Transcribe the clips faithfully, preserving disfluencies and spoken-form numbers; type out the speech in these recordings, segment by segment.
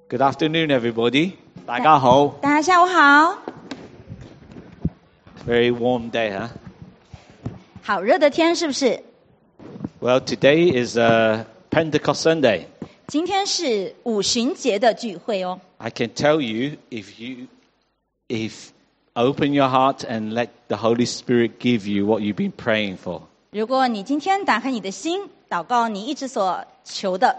Good afternoon, everybody. 大家好。 大家下午好。 Very warm day, huh? 好热的天是不是？ Well, today is uh, Pentecost Sunday. 今天是五旬节的聚会哦。 I can tell you, if you, if open your heart and let the Holy Spirit give you what you've been praying for. 如果你今天打开你的心，祷告你一直所求的。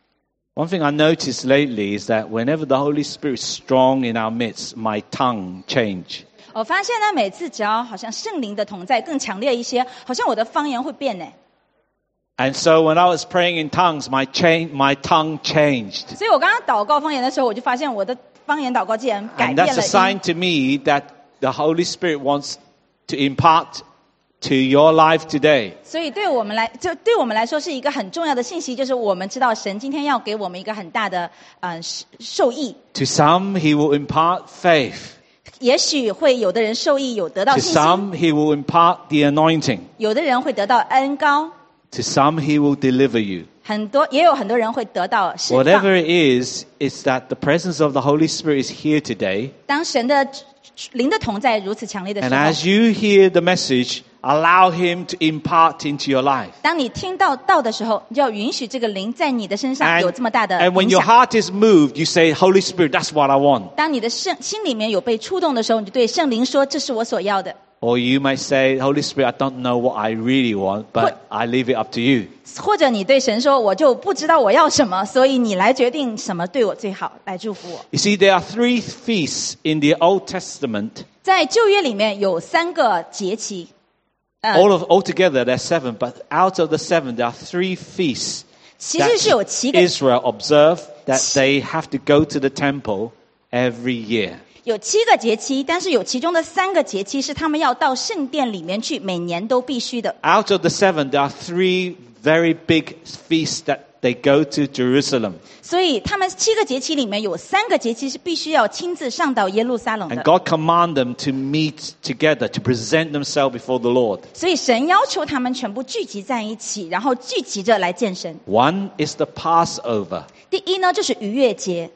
One thing I noticed lately is that whenever the Holy Spirit is strong in our midst, my tongue change. 我发现呢，每次只要好像圣灵的同在更强烈一些，好像我的方言会变呢。 And so when I was praying in tongues, my, cha- my tongue changed. 所以我刚刚祷告方言的时候，我就发现我的方言祷告竟然改 And 变 that's 了 a sign 音。 to me that the Holy Spirit wants to impart to your life today. 所以对我们来，就对我们来说是一个很重要的信息，就是我们知道神今天要给我们一个很大的呃受益。 To some, he will impart faith. 也许会有的人受益，有得到 To 信心； some, he will impart the anointing. 有的人会得到恩膏。 To some, he will deliver you. 很多也有很多人会得到释放。 Whatever it is, it's that the presence of the Holy Spirit is here today. 当神的灵的同在如此强烈的时 And 候， as you hear the message, allow him to impart into your life. 当你听到道的时候，你就要允许这个灵在你的身上 And, 有这么大的 and when 影 your 响。 heart is moved, you say, Holy Spirit, that's what I want. 当你的圣心里面有被触动的时候，你就对圣灵说：“这是我所要的。” Or you might say, Holy Spirit, I don't know what I really want, but I leave it up to you. 或者你对神说：“我就不知道我要什么，所以你来决定什么对我最好，来祝福我。” You see, there are three feasts in the Old Testament. 在旧约里面有三个节期，呃， All of altogether, there's seven, but out of the seven, there are three feasts 其实是有七 that 个 Israel observe that they have to go to the temple every year. 有七个节期，但是有其中的三个节期是他们要到圣殿里面去，每年都必须的。 Out of the seven, there are three very big feasts that they go to Jerusalem. 所以他们七个节期里面有三个节期是必须要亲自上到耶路撒冷 And 的。 God command them to meet together, to present themselves before the Lord. 所以神要求他们全部聚集在一起，然后聚集着来见神。 One is the Passover. 第一呢，就是逾越节；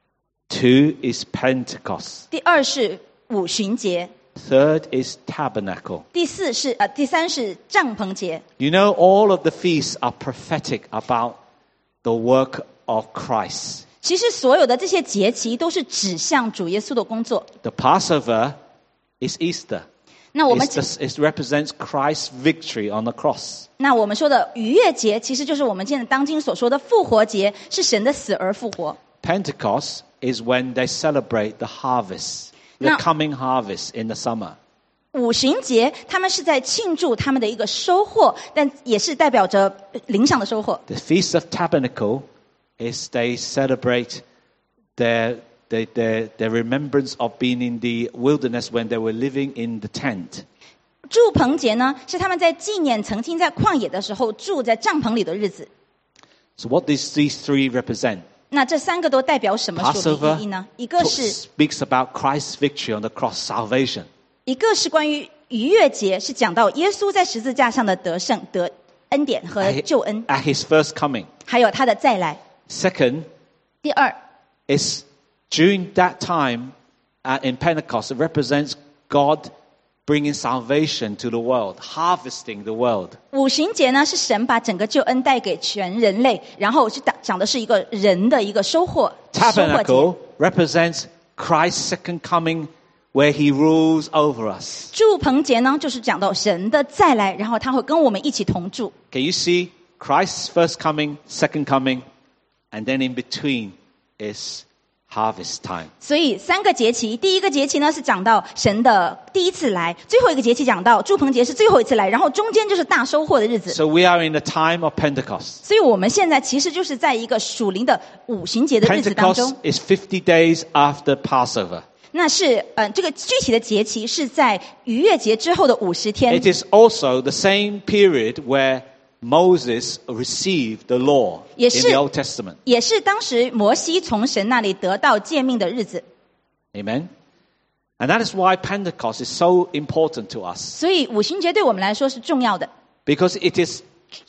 Two is Pentecost. 第二是五旬节； Third is Tabernacle. 第四是呃，第三是帐篷节。 You know, all of the feasts are prophetic about the work of Christ. 其实所有的这些节期都是指向主耶稣的工作。 The Passover is Easter. 那我们 It's the, it represents Christ's victory on the cross. 那我们说的逾越节，其实就是我们现在当今所说的复活节，是神的死而复活。 Pentecost is when they celebrate the harvest, the Now- coming harvest in the summer. 五旬节，他们是在庆祝他们的一个收获，但也是代表着灵上的收获。 The Feast of Tabernacle is they celebrate their, their, their, their remembrance of being in the wilderness when they were living in the tent. 住棚节呢，是他们在纪念曾经在旷野的时候住在帐篷里的日子。 So what does these three represent? 那这三个都代表什么属灵 Passover 意义呢？一个是 speaks about Christ's victory on the cross, salvation. 一个是关于逾越节，是讲到耶稣在十字架上的得胜、得恩典和救恩， At his first coming. 还有他的再来。 Second 第二， is during that time uh, in Pentecost, it represents God bringing salvation to the world, harvesting the world. 五旬节呢是神把整个救恩带给全人类，然后是讲讲的是一个人的一个收获。收获节 Tabernacle represents Christ's second coming where he rules over us. 住棚节呢就是讲到神的再来，然后他会跟我们一起同住。 Can you see Christ's first coming, second coming, and then in between is harvest time. 所以三个节期，第一个节期呢是讲到神的第一次来，最后一个节期讲到住棚节是最后一次来，然后中间就是大收获的日子。 So we are in the time of Pentecost. 所以我们现在其实就是在一个属灵的五旬节的日子当 Pentecost 中。 is fifty days after Passover. 那是呃，这个具体的节期是在逾越节之后的五十天。 It is also the same period where Moses received the law in 也是- the Old Testament. 也是当时摩西从神那里得到诫命的日子。 Amen. And that is why Pentecost is so important to us. 所以五旬节对我们来说是重要的， Because it is,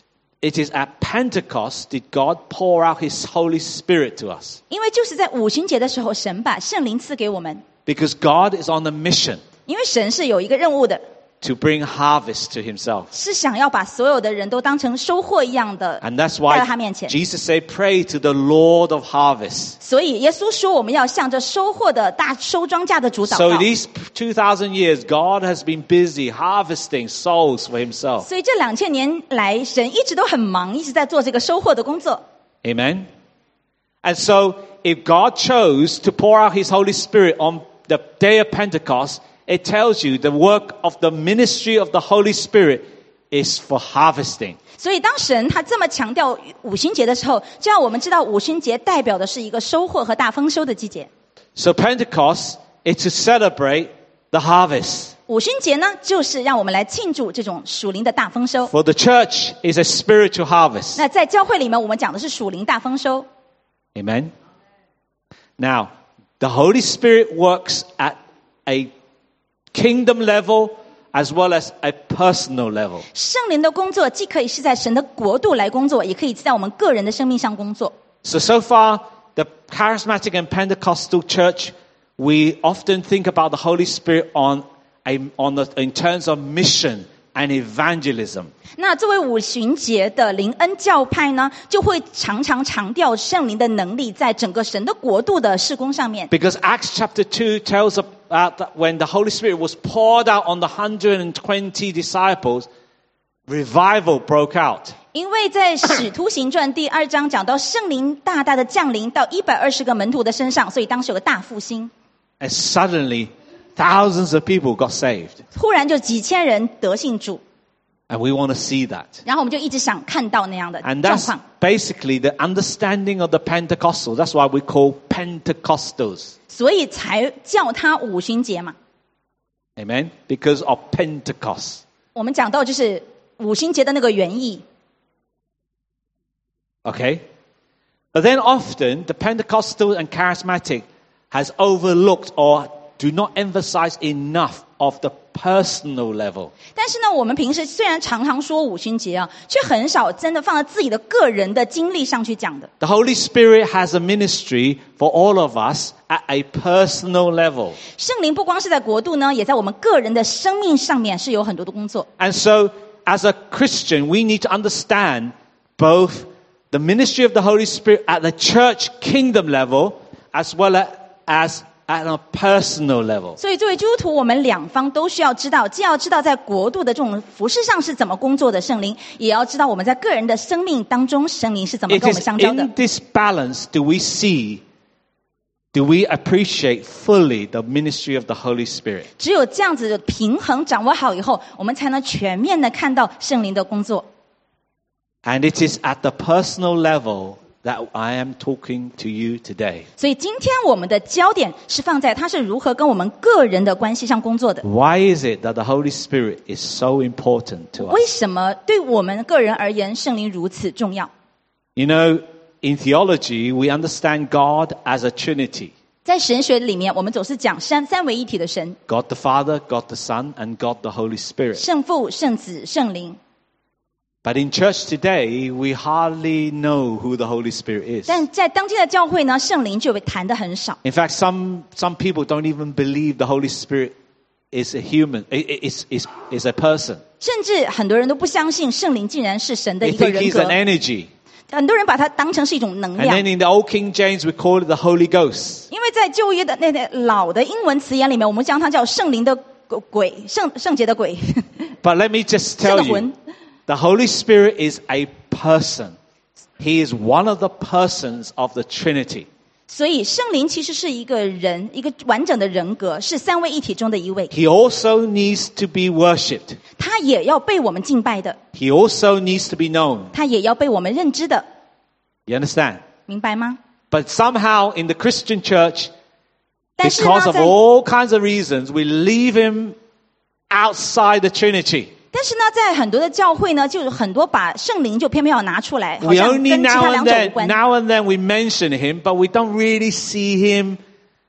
it is at Pentecost did God pour out his Holy Spirit to us. 因为就是在五旬节的时候，神把圣灵赐给我们， Because God is on a mission 因为神是有一个任务的， to bring harvest to himself. 是想要把所有的人都当成收获一样的 And that's 带到 why 他面前。 Jesus said, pray to the Lord of harvest. 所以耶稣说，我们要向着收获的大收庄稼的主祷 So 告。 these two thousand years, God has been busy harvesting souls for himself. 所以这两千年来，神一直都很忙，一直在做这个收获的工作。 Amen? And so if God chose to pour out his Holy Spirit on the day of Pentecost, it tells you the work of the ministry of the Holy Spirit is for harvesting. 所以当神他这么强调五旬节的时候，就让我们知道五旬节代表的是一个收获和大丰收的季节。 So Pentecost is to celebrate the harvest. 五旬节呢，就是让我们来庆祝这种属灵的大丰收。 For the church is a spiritual harvest. 那在教会里面，我们讲的是属灵大丰收。 Amen? Now, the Holy Spirit works at a kingdom level as well as a personal level. 圣灵的工作既可以是在神的国度来工作，也可以在我们个人的生命上工作。 So, so far, the charismatic and Pentecostal church, we often think about the Holy Spirit on a, on the, in terms of mission and evangelism. 那作为五旬节的灵恩教派呢，就会常常强调圣灵的能力在整个神的国度的事工上面。 Because Acts chapter two tells about that when the Holy Spirit was poured out on the one hundred twenty disciples, revival broke out. 因为在使徒行传第二章讲到圣灵大大的降临到一百二十个门徒的身上，所以当时有个大复兴， And suddenly, thousands of people got saved. 忽然就几千人得信主， And we want to see that. 然后我们就一直想看到那样的 And 状 that's 况。 basically the understanding of the Pentecostal. That's why we call Pentecostals. 所以才叫它五旬节嘛。 Amen? Because of Pentecost. 我们讲到就是五旬节的那个原意。 Okay? But then often, the Pentecostal and Charismatic has overlooked or do not emphasize enough of the personal level. 但是呢，我们平时虽然常常说五旬节啊，却很少真的放在自己的个人的经历上去讲的。 The Holy Spirit has a ministry for all of us at a personal level. 圣灵不光是在国度呢，也在我们个人的生命上面是有很多的工作。 And so, as a Christian, we need to understand both the ministry of the Holy Spirit at the church kingdom level as well as at a personal level. 所以作为基督徒，我们两方都需要知道，既要知道在国度的这种服事上是怎么工作的圣灵，也要知道我们在个人的生命当中圣灵是怎么 It 跟我们 is 相交的。 in this balance do we see, do we appreciate fully the ministry of the Holy Spirit. 只有这样子的平衡掌握好以后，我们才能全面的看到圣灵的工作。 And it is at the personal level that I am talking to you today. 所以今天我们的焦点是放在他是如何跟我们个人的关系上工作的。 Why is it that the Holy Spirit is so important to 为 us? 什么对我们个人而言，圣灵如此重要？ You know, in theology, we understand God as a Trinity. 在神学里面，我们总是讲三三位一体的神， God the Father, God the Son, and God the Holy Spirit. 圣父、圣子、圣灵。 But in church today, we hardly know who the Holy Spirit is. 但在当今的教会呢，圣灵就被谈得很少。 In fact, some, some people don't even believe the Holy Spirit is a human, is, is, is a person. 甚至很多人都不相信圣灵竟然是神的 They 一个 think 人 he's 格 an，energy. 很多人把它当成是一种能 And 量。 then in the Old King James, we call it the Holy Ghost. 因为在旧约的那个老的英文词言里面，我们将它叫圣灵的鬼，圣圣洁的鬼， But let me just 圣 tell 的 you, 魂。 the Holy Spirit is a person. He is one of the persons of the Trinity. 所以圣灵其实是一个人，一个完整的人格，是三位一体中的一位。 He also needs to be worshipped. 他也要被我们敬拜的， He also needs to be known. 他也要被我们认知的， You understand? 明白吗？ But somehow in the Christian church, 但是呢， because of 在 all kinds of reasons, we leave him outside the Trinity. 但是呢，在很多的教会呢，就有很多把圣灵就偏偏要拿出来，好 We 像 only 跟其 now 他 and 两者无 then, 关。 now and then we mention him, but we don't really see him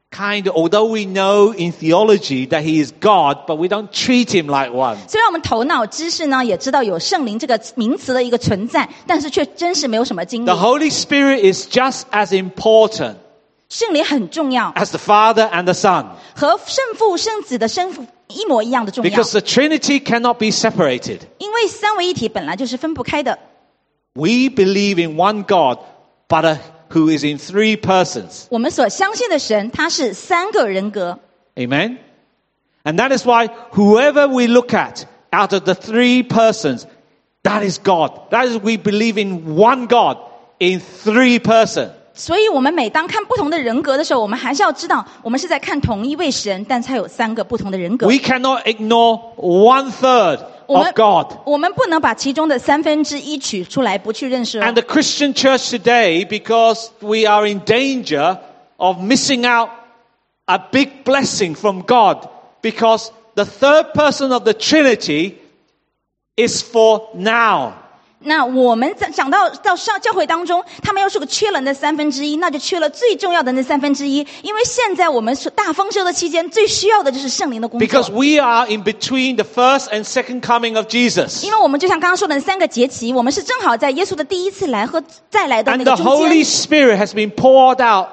kind of, although we know in theology that he is God, but we don't treat him like one. 虽然我们头脑知识呢也知道有圣灵这个名词的一个存在，但是却真是没有什么经历。 The Holy Spirit is just as important 圣灵很重要， as the Father and the Son. 和圣父圣子的生父一模一样的重要。 Because the Trinity cannot be separated. 因为三位一体本来就是分不开的。 We believe in one God, but a, who is in three persons. 我们所相信的神，他是三个人格。 Amen? And that is why whoever we look at out of the three persons, that is God. That is, we believe in one God in three persons. 所以我们每当看不同的人格的时候，我们还是要知道，我们是在看同一位神，但他有三个不同的人格。 We cannot ignore one third 我 of 们 God. 我们不能把其中的三分之一取出来，不去认识。 And the Christian church today, because we are in danger of missing out a big blessing from God, because the third person of the Trinity is for now. 那我们在讲到到上教会当中，他们又是个缺了那三分之一，那就缺了最重要的那三分之一。因为现在我们是大丰收的期间，最需要的就是圣灵的工作。 Because we are in between the first and second coming of Jesus. 因为我们就像刚刚说的那三个节期，我们是正好在耶稣的第一次来和再来的那 And 个 the 中 Holy 间。 Spirit has been poured out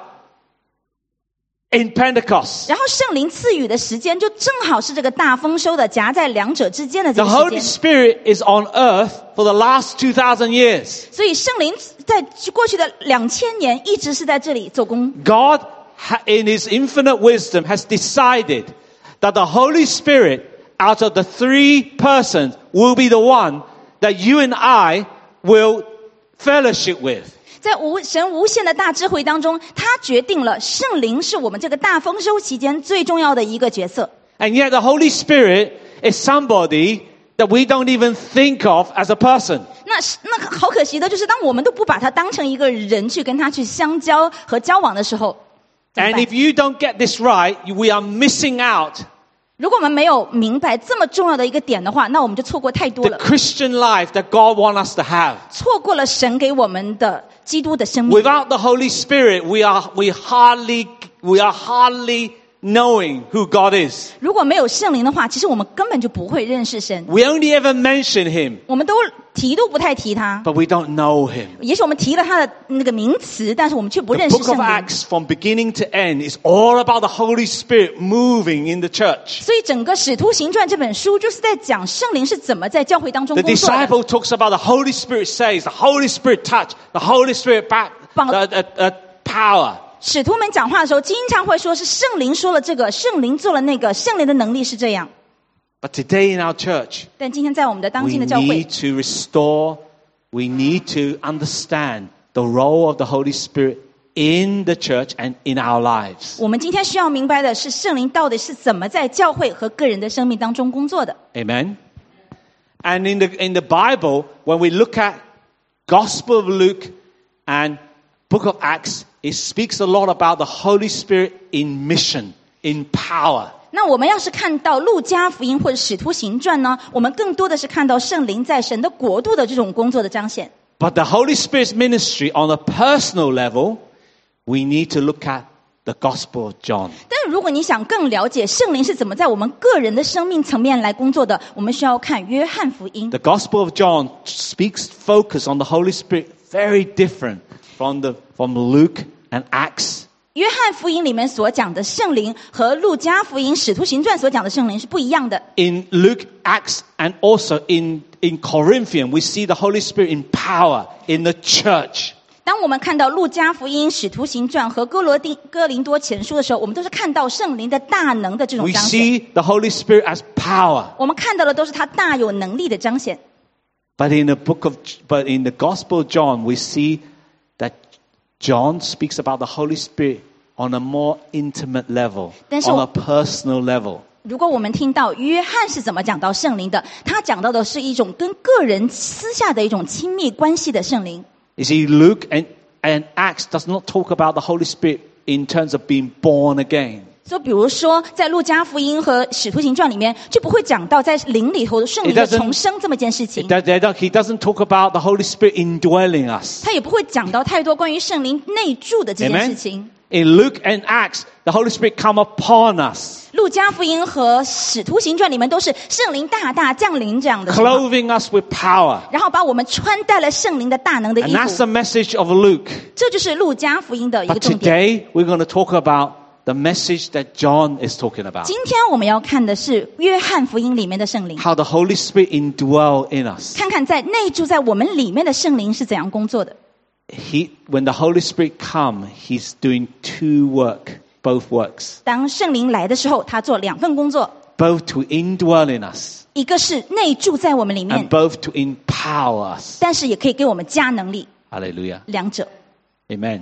in Pentecost. 然后圣灵赐予的时间，就正好是这个大丰收的夹在两者之间的这 The 个时 Holy 间。 Spirit is on earth for the last two thousand years. 所以圣灵在过去的两千年一直是在这里做工。 God, in his infinite wisdom, has decided that the Holy Spirit, out of the three persons, will be the one that you and I will fellowship with. 在无神无限的大智慧当中，他决定了圣灵是我们这个大丰收期间最重要的一个角色。 And yet the Holy Spirit is somebody that we don't even think of as a person. 那那好可惜的就是，当我们都不把他当成一个人去跟他去相交和交往的时候，怎么 And 办？ if you don't get this right, we are missing out 如果我们没有明白这么重要的一个点的话，那我们就错过太多 the 了， Christian life that God wants us to have. 错过了神给我们的基督的生命。 Without the Holy Spirit, we are we hardly we are hardly knowing who God is. 如果没有圣灵的话，其实我们根本就不会认识神， We only ever mention him, 我们都提都不太提他。 but we don't know him. 也许我们提了他的那个名词，但是我们却不 The 认识 book 圣 of 灵。 Acts, from beginning to end, is all about the Holy Spirit moving in the church. 所以整个《使徒行传》这本书就是在讲圣灵是怎么在教会当中 The 工作的。 disciple talks about the Holy Spirit says, the Holy Spirit touch, the Holy Spirit back, Bang- uh, uh, uh, power. 使徒们讲话的时候，经常会说是圣灵说了这个，圣灵做了那个，圣灵的能力是这样。 But today in our church, 但今天在我们的当 we 今的教会， need to restore, we need to understand the role of the Holy Spirit in the church and in our lives. 我们今天需要明白的是，圣灵到底是怎么在教会和个人的生命当中工作的。 Amen. And in the in the Bible, when we look at Gospel of Luke and Book of Acts, it speaks a lot about the Holy Spirit in mission, in power. 那我们要是看到路加福音或者使徒行传呢，我们更多的是看到圣灵在神的国度的这种工作的彰显。 But the Holy Spirit's ministry on a personal level, we need to look at the Gospel of John. 但是如果你想更了解圣灵是怎么在我们个人的生命层面来工作的，我们需要看约翰福音。 The Gospel of John speaks focus on the Holy Spirit very different from the from Luke and Acts. 约翰福音里面所讲的圣灵和路加福音、使徒行传所讲的圣灵是不一样的。 In Luke, Acts, and also in, in Corinthians, we see the Holy Spirit in power in the church. 当我们看到路加福音、使徒行传和哥罗丁哥林多前书的时候，我们都是看到圣灵的大能的这种 We 彰显。 see the Holy Spirit as power. 我们看到的都是他大有能力的彰显。 But in the book of, but in the Gospel of John, we see that John speaks about the Holy Spirit on a more intimate level, 但是 on 我- a personal level. 如果我们听到约翰是怎么讲到圣灵的，他讲到的是一种跟个人私下的一种亲密关系的圣灵。 You see, Luke and, and Acts does not talk about the Holy Spirit in terms of being born again. 就比如说，在路加福音和使徒行传里面，就不会讲到在灵里头的圣灵 It 的 doesn't- 重生这么件事情 It。does- they don't- He doesn't talk about the Holy Spirit indwelling us. 他也不会讲到太多关于圣灵内住的这件 Amen 事情。 In Luke and Acts, the Holy Spirit come upon us, 路加福音和使徒行传里面都是圣灵大大降临这样的情况， clothing us with power. 然后把我们穿戴了圣灵的大能的 And 衣 that's 服， the message of Luke. 这就是路加福音的一个 But 重点。 today, we're going to talk about the message that John is talking about. 今天我们要看的是约翰福音里面的圣灵， How the Holy Spirit indwell in us. 看看在内住在我们里面的圣灵是怎样工作的。 He, when the Holy Spirit come, he's doing two work, both works. 当圣灵来的时候，他做两份工作， Both to indwell in us 一个是内住在我们里 and 面， both to empower us. 但是也可以给我们加能力， Hallelujah. 两者。 Amen.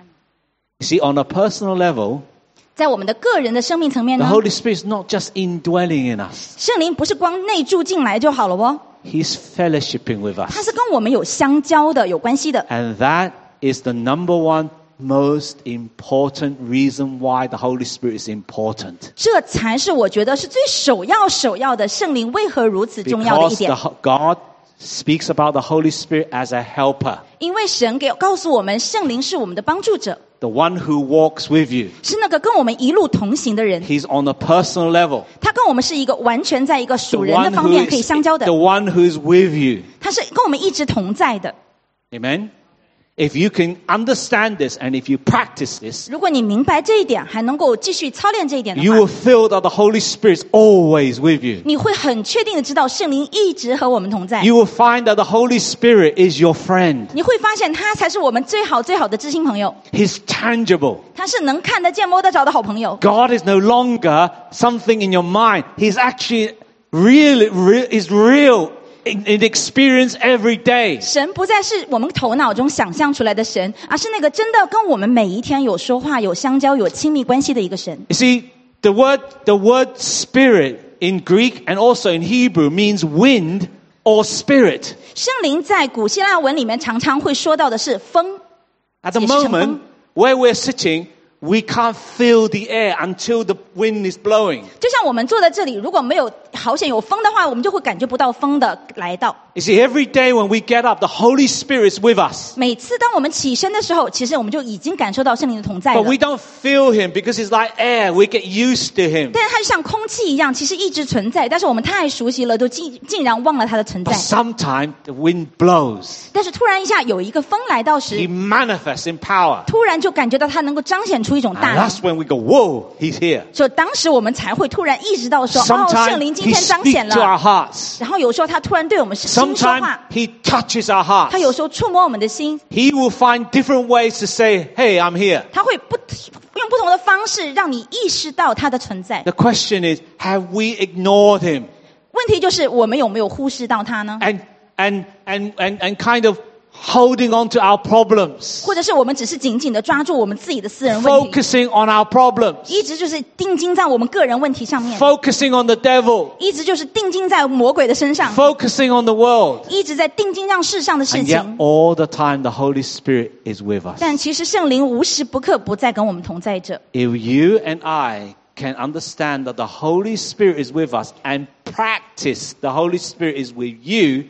You see, on a personal level, 在我们的个人的生命层面 the 呢， Holy Spirit is not just indwelling in us. 圣灵不是光内住进来就好了哦， He's fellowshipping with 它 us. 是跟我们有相交的、有关系的。 And that is the number one most important reason why the Holy Spirit is important. 这才是我觉得是最首要首要的圣灵为何如此重要的一 Because 点 the, God speaks about the Holy Spirit as a helper, 因为神给告诉我们，圣灵是我们的帮助者， the one who walks with you. 是那个跟我们一路同行的人。 He's on a personal level. 他跟我们是一个完全在一个 The 属人的 one 方 who 面可以 is, 相交的 the，one who is with you. 他是跟我们一直同在的。 Amen? If you can understand this and if you practice this, 如果你明白这一点，还能够继续操练这一点的 you 话 will，feel that the Holy Spirit is always with you. 你会很确定的知道圣灵一直和我们同在。 You will find that the Holy Spirit is your friend. 你会发现他才是我们最好最好的知心朋友， He's tangible. 他是能看得见摸得着的好朋友。 God is no longer something in your mind. He's actually real, real is real in, in experience every day. 神不再是我们头脑中想象出来的神，而是那个真的跟我们每一天有说话、有相交、有亲密关系的一个神。 You see, the word, the word spirit in Greek and also in Hebrew means wind or spirit. 圣灵在古希腊文里面常常会说到的是风， At the 解释成风。 moment where we're sitting, we can't feel the air until the wind is blowing. 就像我们坐在这里，如果没有好险有风的话，我们就会感觉不到风的来到。 You see, every day when we get up, the Holy Spirit is with us. 每次当我们起身的时候，其实我们就已经感受到圣灵的同在 But 了 we。don't feel him because it's like air. We get used to him. 但是它就像空气一样，其实一直存在，但是我们太熟悉了，都竟竟然忘了它的存在 But。sometimes the wind blows. 但是突然一下有一个风来到 He 时， manifests in power. 突然就感觉到它能够彰显出一种大 And 能， that's when we go, whoa, he's here. 所以当时我们才会突然意识到说，哦， Sometimes 圣灵今 he 天彰 speaks 显 to our 了。 hearts. 然后有时候他突然对我们心说 Sometimes 话， he touches our hearts. 他有时候触摸我们的心， He will find different ways to say, hey, I'm here. 他会不用不同的方式让你意识到他的存在。 The question is, have we ignored him? 问题就是我们有没有忽视到他呢？ And, and, and, and, and kind of holding on to our problems. 或者是我们只是紧紧的抓住我们自己的私人问题， Focusing on our problems. 一直就是定睛在我们个人问题上面， Focusing on the devil. 一直就是定睛在魔鬼的身上， Focusing on the world. 一直在定睛让世上的事 And yet 情。 all the time the Holy Spirit is with us. 但其实圣灵无时不刻不在跟我们同在着。 If you and I can understand that the Holy Spirit is with us and practice the Holy Spirit is with you,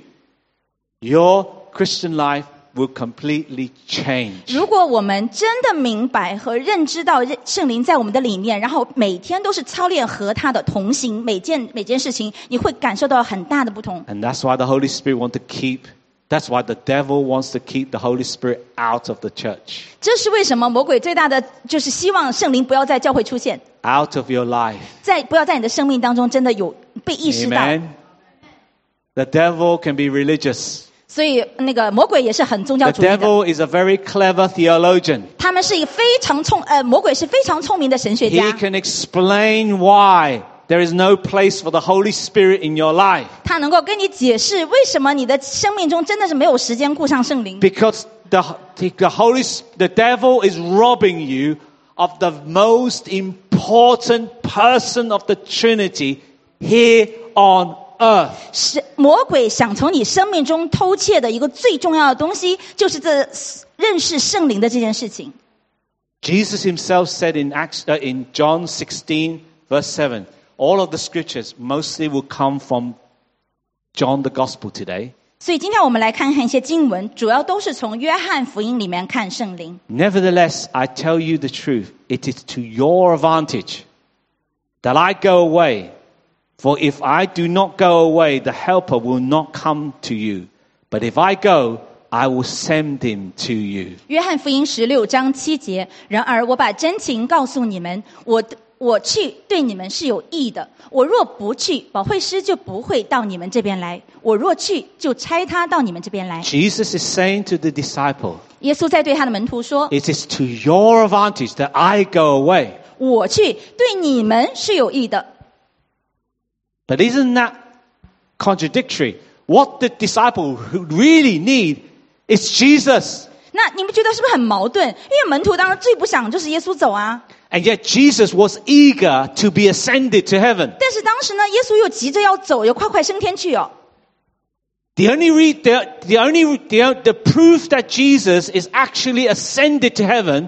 your Christian life will completely change. 如果我们真的明白和认知到圣灵在我们的里面，然后每天都是操练和他的同行，每件每件事情，你会感受到很大的不同。 And that's why the Holy Spirit wants to keep, that's why the devil wants to keep the Holy Spirit out of the church, 这是为什么魔鬼最大的就是希望圣灵不要在教会出现， out of your life. 在不要在你的生命当中真的有被意识到。 Amen. The devil can be religious. 所以那个魔鬼也是很宗教 The 主义的， devil is a very clever theologian. 他们是一个非常聪呃，魔鬼是非常聪明的神学 He 家， can explain why there is no place for the Holy Spirit in your life. 他能够跟你解释为什么你的生命中真的是没有时间顾上圣灵。 Because the, the Holy, the devil is robbing you of the most important person of the Trinity here on earth. 是魔鬼想从你生命中偷窃的一个最重要的东西，就是这认识圣灵的这件事情。 Jesus himself said in Acts, uh, in John sixteen verse seven, all of the scriptures mostly will come from John the Gospel today. 所以今天我们来看看一些经文，主要都是从约翰福音里面看圣灵。 Nevertheless, I tell you the truth, it is to your advantage that I go away. For if I do not go away, the Helper will not come to you. But if I go, I will send him to you. 约翰福音十六章七节，然而我把真情告诉你们，我我去对你们是有益的。我若不去，保惠师就不会到你们这边来；我若去，就差他到你们这边来。 Jesus is saying to the disciple, 耶稣在对他的门徒说 it is to your advantage that I go away. 我去对你们是有益的。 But isn't that contradictory? What the disciple really need is Jesus. 那你们觉得是不是很矛盾？因为门徒当然最不想就是耶稣走啊， And yet Jesus was eager to be ascended to heaven. 但是当时呢，耶稣又急着要走，又快快升天去哦。 The only, re- the, the only the, the proof that Jesus is actually ascended to heaven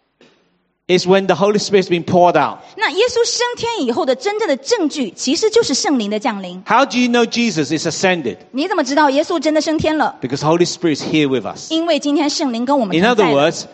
is when the Holy Spirit has been poured out. 那耶稣升天以后的真正的证据，其实就是圣灵的降临。 How do you know Jesus is ascended? 你怎么知道耶稣真的升天了？ Because Holy Spirit is here with us. 因为今天圣灵跟我们 In 同 other 在了。 words,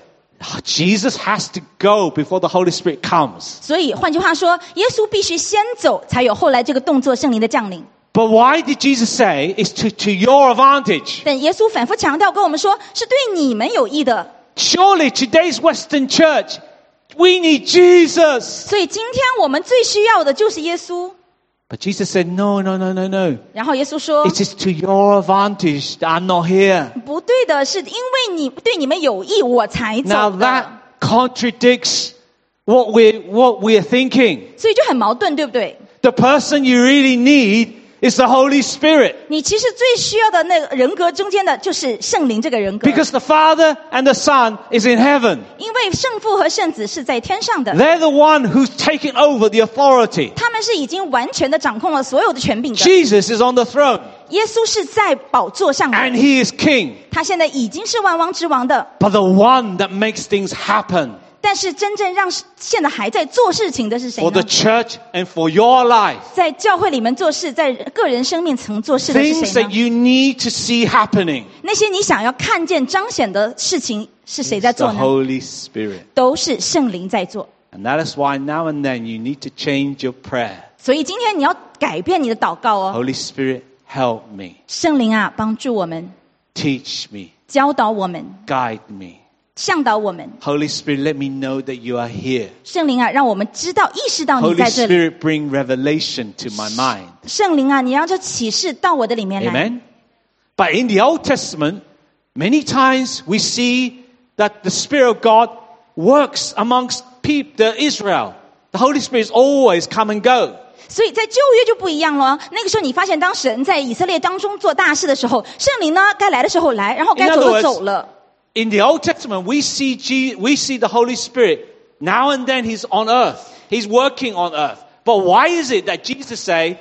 Jesus has to go before the Holy Spirit comes. 所以换句话说，耶稣必须先走，才有后来这个动作圣灵的降临。 But why did Jesus say it's to, to your advantage? 但耶稣反复强调跟我们说，是对你们有益的。 Surely today's Western church, we need Jesus. 所以今天我们最需要的就是耶稣。 But Jesus said, no, no, no, no, no. 然后耶稣说 It is to your advantage that I'm not here. 不对的，是因为你对你们有益，我才 Now 走 that 的。 contradicts what we're, what we're thinking. 所以就很矛盾，对不对？ The person you really need is the Holy Spirit. 你其实最需要的那个人格中间的就是圣灵这个人格， Because the Father and the Son is in heaven. 因为圣父和圣子是在天上的， They're the one who's taking over the authority. 他们是已经完全的掌控了所有的权柄的。 Jesus is on the throne 耶稣是在宝座上的， and he is king. 他现在已经是万王之王的。 But the one that makes things happen 但是真正让现在还在做事情的是谁 for the 呢？ church and for your life. 在教会里面做事，在个人生命层做事的是 Things 谁 that 呢？ you need to see happening. 那些你想要看见彰显的事情是谁在 It's 做 the 呢？ Holy Spirit. 都是圣灵在做。 And that is why now and then you need to change your prayer. 所以今天你要改变你的祷告哦。 Holy Spirit, help me, 圣灵啊，帮助我们， teach me, 教导我们， guide me. 向导我们。 Holy Spirit, let me know that you are here. 圣灵啊，让我们知道、意识到你 Holy 在这里。 Spirit, bring revelation to my mind. 圣灵啊，你让这启示到我的里面来。 Amen. But in the Old Testament, many times we see that the Spirit of God works amongst people, the Israel. The Holy Spirit is always come and go. 所以在旧约就不一样了。那个时候你发现，当神在以色列当中做大事的时候，圣灵呢该来的时候来，然后该 In 走 other 就 words, 走了。 In the Old Testament, we see G- we see the Holy Spirit. Now and then He's on earth. He's working on earth. But why is it that Jesus say,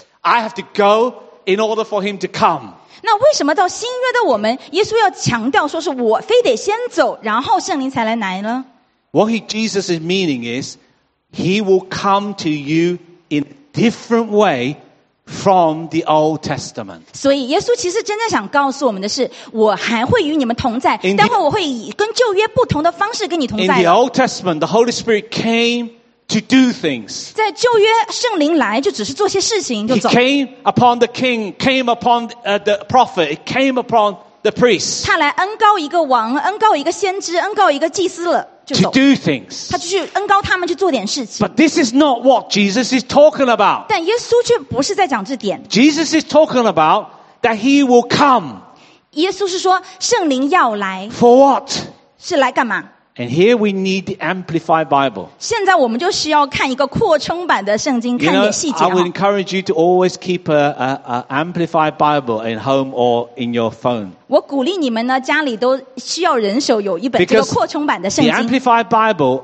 I have to go in order for Him to come? 那为什么到新约的我们，耶稣要强调说是我非得先走，然后圣灵才来来呢？ What he, Jesus is meaning is, He will come to you in a different way from the Old Testament. 所以耶稣其实真正想告诉我们的是，我还会与你们同在， In the- 待会我会以跟旧约不同的方式跟你同 In 在 the 的。 Old Testament, the Holy Spirit came to do things. 在旧约，圣灵来就只是做些事情就 He 走， came upon the king, came upon uh, the prophet, He came upon the priest 他来恩高一个王，恩高一个先知，恩高一个祭司了就 to 走， do things. 他就去恩高他们去做点事情。 But this is not what Jesus is talking about. 但耶稣却不是在讲这点， Jesus is talking about that He will come. 耶稣是说圣灵要来， For what? 是来干嘛？ And here we need the Amplified Bible. 现在我们就需要看一个扩充版的圣经， You 看一 know, 点细节 I 哈 would。encourage you to always keep a, a, a Amplified Bible in home or in your phone. 我鼓励你们呢，家里都需要人手有一本这个 Because 扩充版的圣 The 经， Amplified Bible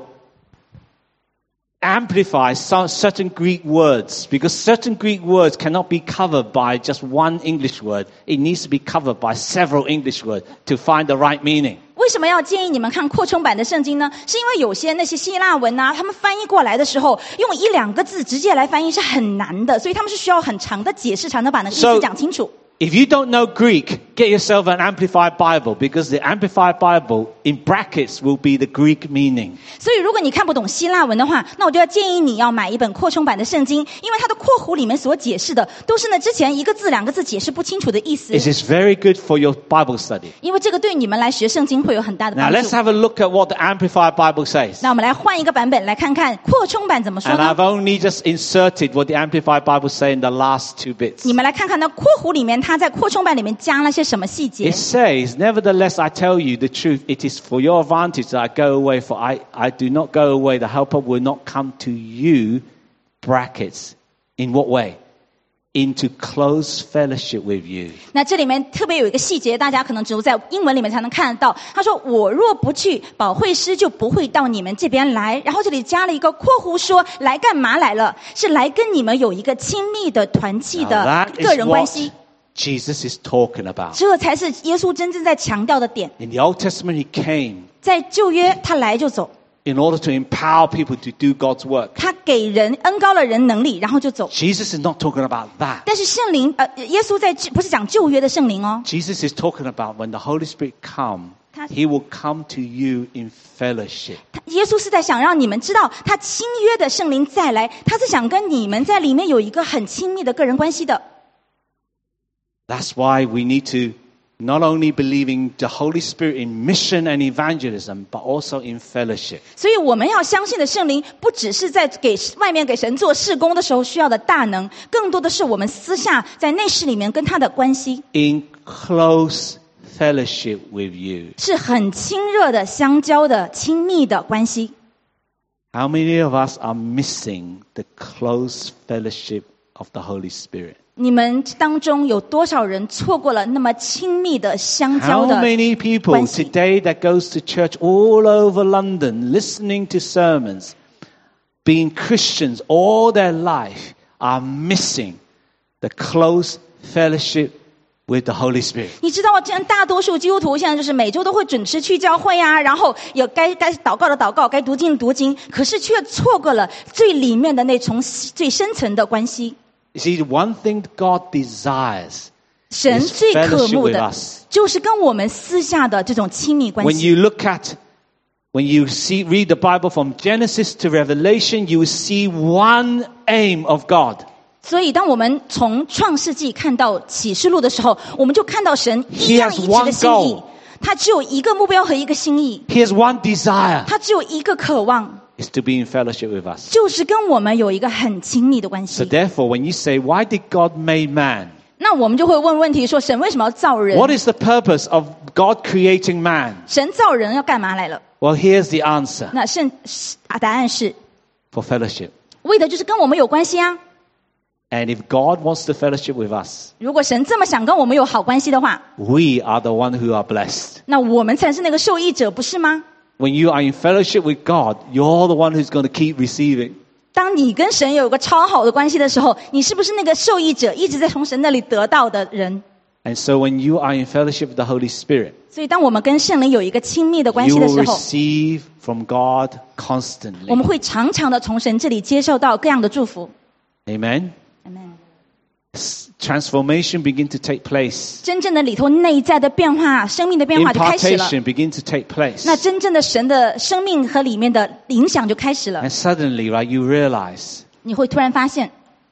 amplifies some certain Greek words because certain Greek words cannot be covered by just one English word. It needs to be covered by several English words to find the right meaning. 为什么要建议你们看扩充版的圣经呢？是因为有些那些希腊文啊，他们翻译过来的时候，用一两个字直接来翻译是很难的，所以他们是需要很长的解释才能把那个意 So- 思讲清楚。 If you don't know Greek, get yourself an Amplified Bible because the Amplified Bible in brackets will be the Greek meaning. 所以如果你看不懂希腊文的话，那我就要建议你要买一本扩充版的圣经，因为它的括弧里面所解释的都是呢之前一个字两个字解释不清楚的意思。 It is very good for your Bible study. 因为这个对你们来学圣经会有很大的 Now 帮 let's 助。 have a look at what the Amplified Bible says. 那我们来换一个版本来看看扩充版怎么说 And 呢？ I've only just inserted what the Amplified Bible say in the last two bits. 你们来看看那括弧里面，它在扩充版里面加了些什么细节 It。says, nevertheless, I tell you the truth. It is for your advantage that I go away, for I, I do not go away. The helper will not come to you, brackets. In what way? Into close fellowship with you. 那这里面特别有一个细节，大家可能只有在英文里面才能看得到。他说：“我若不去，保惠师就不会到你们这边来。”然后这里加了一个括弧说：“来干嘛来了？是来跟你们有一个亲密的团契 Now 的 that 个 is 人关 what 系。” Jesus is talking about. 这才是耶稣真正在强调的点。 In the Old Testament, he came 在旧约，他来就走， in order to empower people to do God's work. 他给人恩高了人能力，然后就走。 Jesus is not talking about that. 但是圣灵，呃，耶稣在不是讲旧约的圣灵哦， Jesus is talking about when the Holy Spirit come, 他- he will come to you in fellowship. 他耶稣是在想让你们知道，他新约的圣灵再来，他是想跟你们在里面有一个很亲密的个人关系的。 That's why we need to not only believe in the Holy Spirit in mission and evangelism, but also in fellowship. 所以我们要相信的圣灵，不只是在给外面给神做事工的时候需要的大能，更多的是我们私下在内室里面跟他的关系， In close fellowship with you. 是很亲热的、相交的、亲密的关系。 How many of us are missing the close fellowship of the Holy Spirit? 你们当中有多少人错过了那么亲密的相交 How 的 many people 关系？ today that goes to church all over London, listening to sermons, being Christians all their life, are missing the close fellowship with the Holy Spirit? 你知道吗？这样大多数基督徒现在就是每周都会准时去教会啊，然后有该该祷告的祷告，该读经的读经，可是却错过了最里面的那从最深层的关系。 You see, the one thing God desires 神 is 最渴 fellowship 慕 with 的 us. 就是跟我们私下的这种亲密关 When 系。 you look at, when you see, read the Bible from Genesis to Revelation, you will see one aim of God. 所以，当我们从创世纪看到启示录的时候，我们就看到神一 He 样 has 一致的心 one 意 goal.。 他只有一个目标和一个心意， He has one desire, 他只有一个渴望， is to be in fellowship with us. 就是跟我们有一个很亲密的关 So 系。 therefore, when you say, why did God make man? 那我们就会问问题说：神为什么要造人？ What is the purpose of God creating man? 神造人要干嘛来了？ Well, here's the answer. 那圣啊，答案是 For fellowship. 为的就是跟我们有关系啊。 And if God wants to fellowship with us, 如果神这么想跟我们有好关系的话， we are the one who are blessed. 那我们才是那个受益者，不是吗？ When you are in fellowship with God, you're the one who's going to keep receiving. 当你跟神有一个超好的关系的时候，你是不是那个受益者，一直在从神那里得到的人？ And so when you are in fellowship with the Holy Spirit, 所以，当我们跟圣灵有一个亲密的关 you 系的 will 时候， receive from God 我 constantly. 们会常常的从神这里接受到各样的祝福。 Amen. Amen。 Transformation begin to take place. 真正的里头内在的变化、生命的变化就开始了。 Impartation begin to take place. 那真正的神的生命和里面的影响就开始了。 And suddenly, right, you realize 你会突然发现，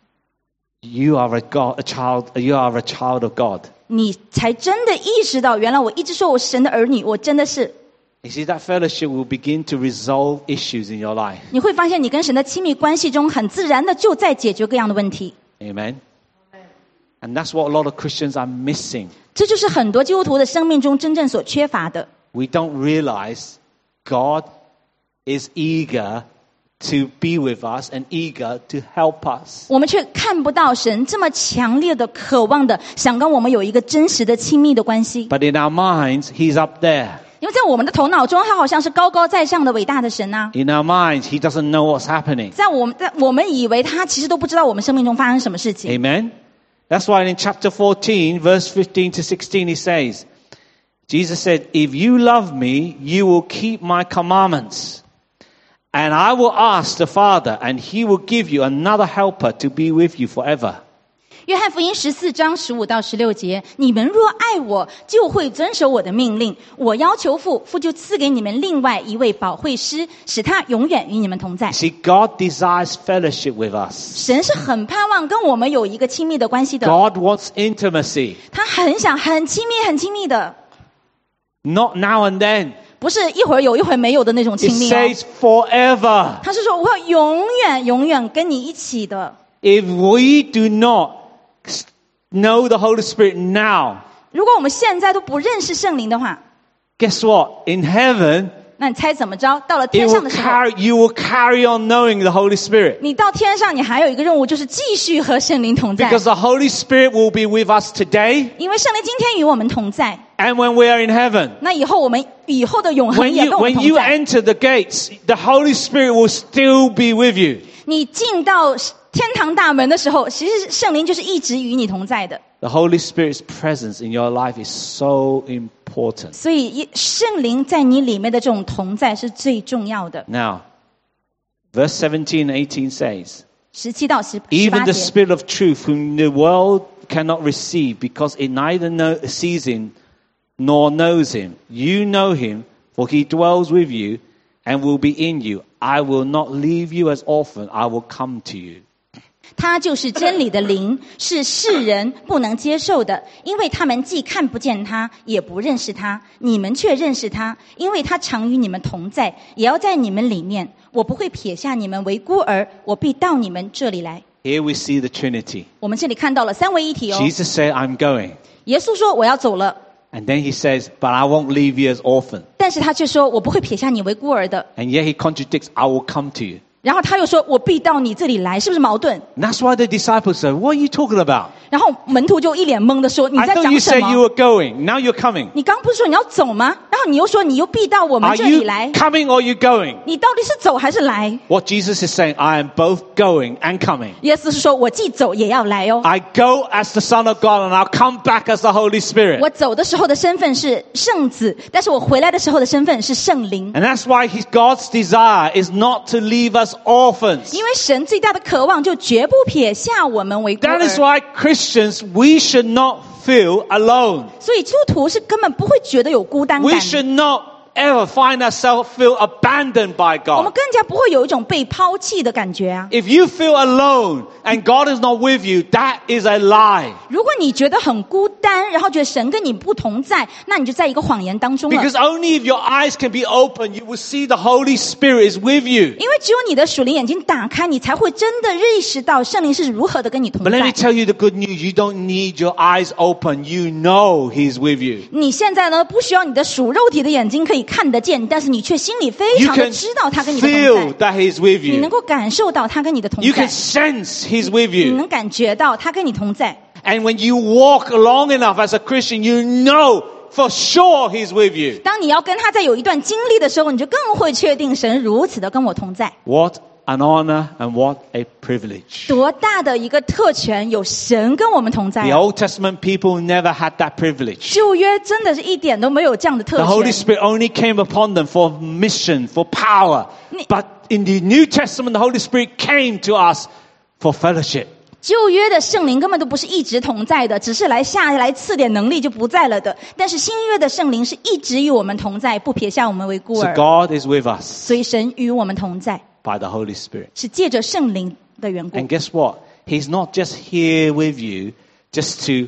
you are a God, a child, you are a child of God. 你才真的意识到，原来我一直说我是神的儿女，我真的是。 You see, that fellowship will begin to resolve issues in your life. 你会发现，你跟神的亲密关系中，很自然的就在解决各样的问题。 Amen. And that's what a lot of Christians are missing. 这就是很多基督徒的生命中真正所缺乏的。 We don't realize God is eager to be with us and eager to help us. 我们却看不到神这么强烈的渴望的想跟我们有一个真实的亲密的关系。 But in our minds, He's up there. 因为在我们的头脑中，他好像是高高在上的伟大的神啊。 In our minds, He doesn't know what's happening. 在我们在我们以为他其实都不知道我们生命中发生什么事情。 Amen. That's why in chapter fourteen, verse fifteen to sixteen, He says, Jesus said, if you love me, you will keep my commandments. And I will ask the Father, and He will give you another helper to be with you forever. 约翰福音十四章十五到十六节，你们若爱我，就会遵守我的命令。我要求父，父就赐给你们另外一位保惠师，使他永远与你们同在。 See, God desires fellowship with us. 神是很盼望跟我们有一个亲密的关系的， God wants intimacy, 他很想很亲密很亲密的， not now and then. 不是一会儿有一会儿没有的那种 It 亲密哦。 says forever. 他是说我要永远永远跟你一起的。 If we do not know the Holy Spirit now, 如果我们现在都不认识圣灵的话， guess what? In heaven, 那你猜怎么着？到了 it 天上 will 的时候， carry, you will carry on knowing the Holy Spirit. 你到天上，你还有一个任务，就是继续和圣灵同在。 Because the Holy Spirit will be with us today 因为圣灵今天与我们同在， and when we are in heaven. 那以后我们以后的永恒 When 也 you, 跟我们 when 同 you 在。 enter the gates, the Holy Spirit will still be with you. 你进到天堂大门的时候，其实圣灵就是一直与你同在的。 The Holy Spirit's presence in your life is so important. 所以圣灵在你里面的这种同在是最重要的。 Now, verse seventeen and eighteen says, 十七到十 Even 八 the 节， Spirit of truth, whom the world cannot receive, because it neither know, sees him nor knows him. You know him, for he dwells with you and will be in you. I will not leave you as orphan, I will come to you. 他就是真理的灵，是世人不能接受的，因为他们既看不见他，也不认识他。你们却认识他，因为他常与你们同在，也要在你们里面。我不会撇下你们为孤儿，我必到你们这里来。 Here we see the Trinity. 我们这里看到了三位一体哦。 Jesus said, I'm going. 耶稣说我要走了， And then he says, but I won't leave you as orphan. 但是他却说我不会撇下你为孤儿的。 And yet he contradicts, I will come to you. 然后他又说我必到你这里来，是不是矛盾？ And that's why the disciples said, what are you talking about? 然后门徒就一脸懵的说你 I 在 thought 讲 you 什 said you 么？ were going. Now you're coming. 你刚不是说你要走吗？然后你又说你又必到我们 Are 这里 you 来， coming or are you going? 你到底是走还是来？ What Jesus is saying, I am both going and coming. 耶稣是说我既走也要来哦。 I go as the Son of God and I'll come back as the Holy Spirit. 我走的时候的身份是圣子，但是我回来的时候的身份是圣灵。 And that's why his, God's desire is not to leave us orphans. 因为神最大的渴望就绝不撇下我们为孤 That is 儿， why Christians, we should not feel alone. 所以基督徒是根本不会觉得有孤单 We 感。 should not ever find ourselves feel abandoned by 我们 God. 更加不会有一种被抛弃的感觉啊！ If you feel alone and God is not with you, that is a lie. 如果你觉得很孤单，然后觉得神跟你不同在，那你就在一个谎言当中了。 Because only if your eyes can be open, you will see the Holy Spirit is with you. 因为只有你的属灵眼睛打开，你才会真的意识到圣灵是如何的跟你同 But let me 在。 tell you the good news. You don't need your eyes open. You know He's with you. 你现在呢，不需要你的属肉体的眼睛可以看得见，但是你却心里非 You 常的 can 知道他跟你的 feel 同在， that He's with 你能 you. 够感受到他跟你的同 You 在 can，sense He's with 你 you. 能感觉到他跟你同在。 And when you walk long enough as a Christian, you know for sure He's with you. 当你要跟他在有一段经历的时候，你就更会确定神如此的跟我同在。 What an honor and what a privilege. 多大的一个特权，有神跟我们同在 The 啊、 Old Testament people never had that privilege. 旧约真的是一点都没有这样的特 The Holy 权。 Spirit only came upon them for mission, for power. Ni- But in the New Testament, the Holy Spirit came to us for fellowship. 旧约的圣灵根本都不是一直同在的，只是来下来赐点能力就不在了的。但是新约的圣灵是一直与我们同在，不撇下我们为孤 So 儿。 God is with us 所以神与我们同在， by the Holy Spirit. 是借着圣灵的缘故 And。guess what? He's not just here with you just to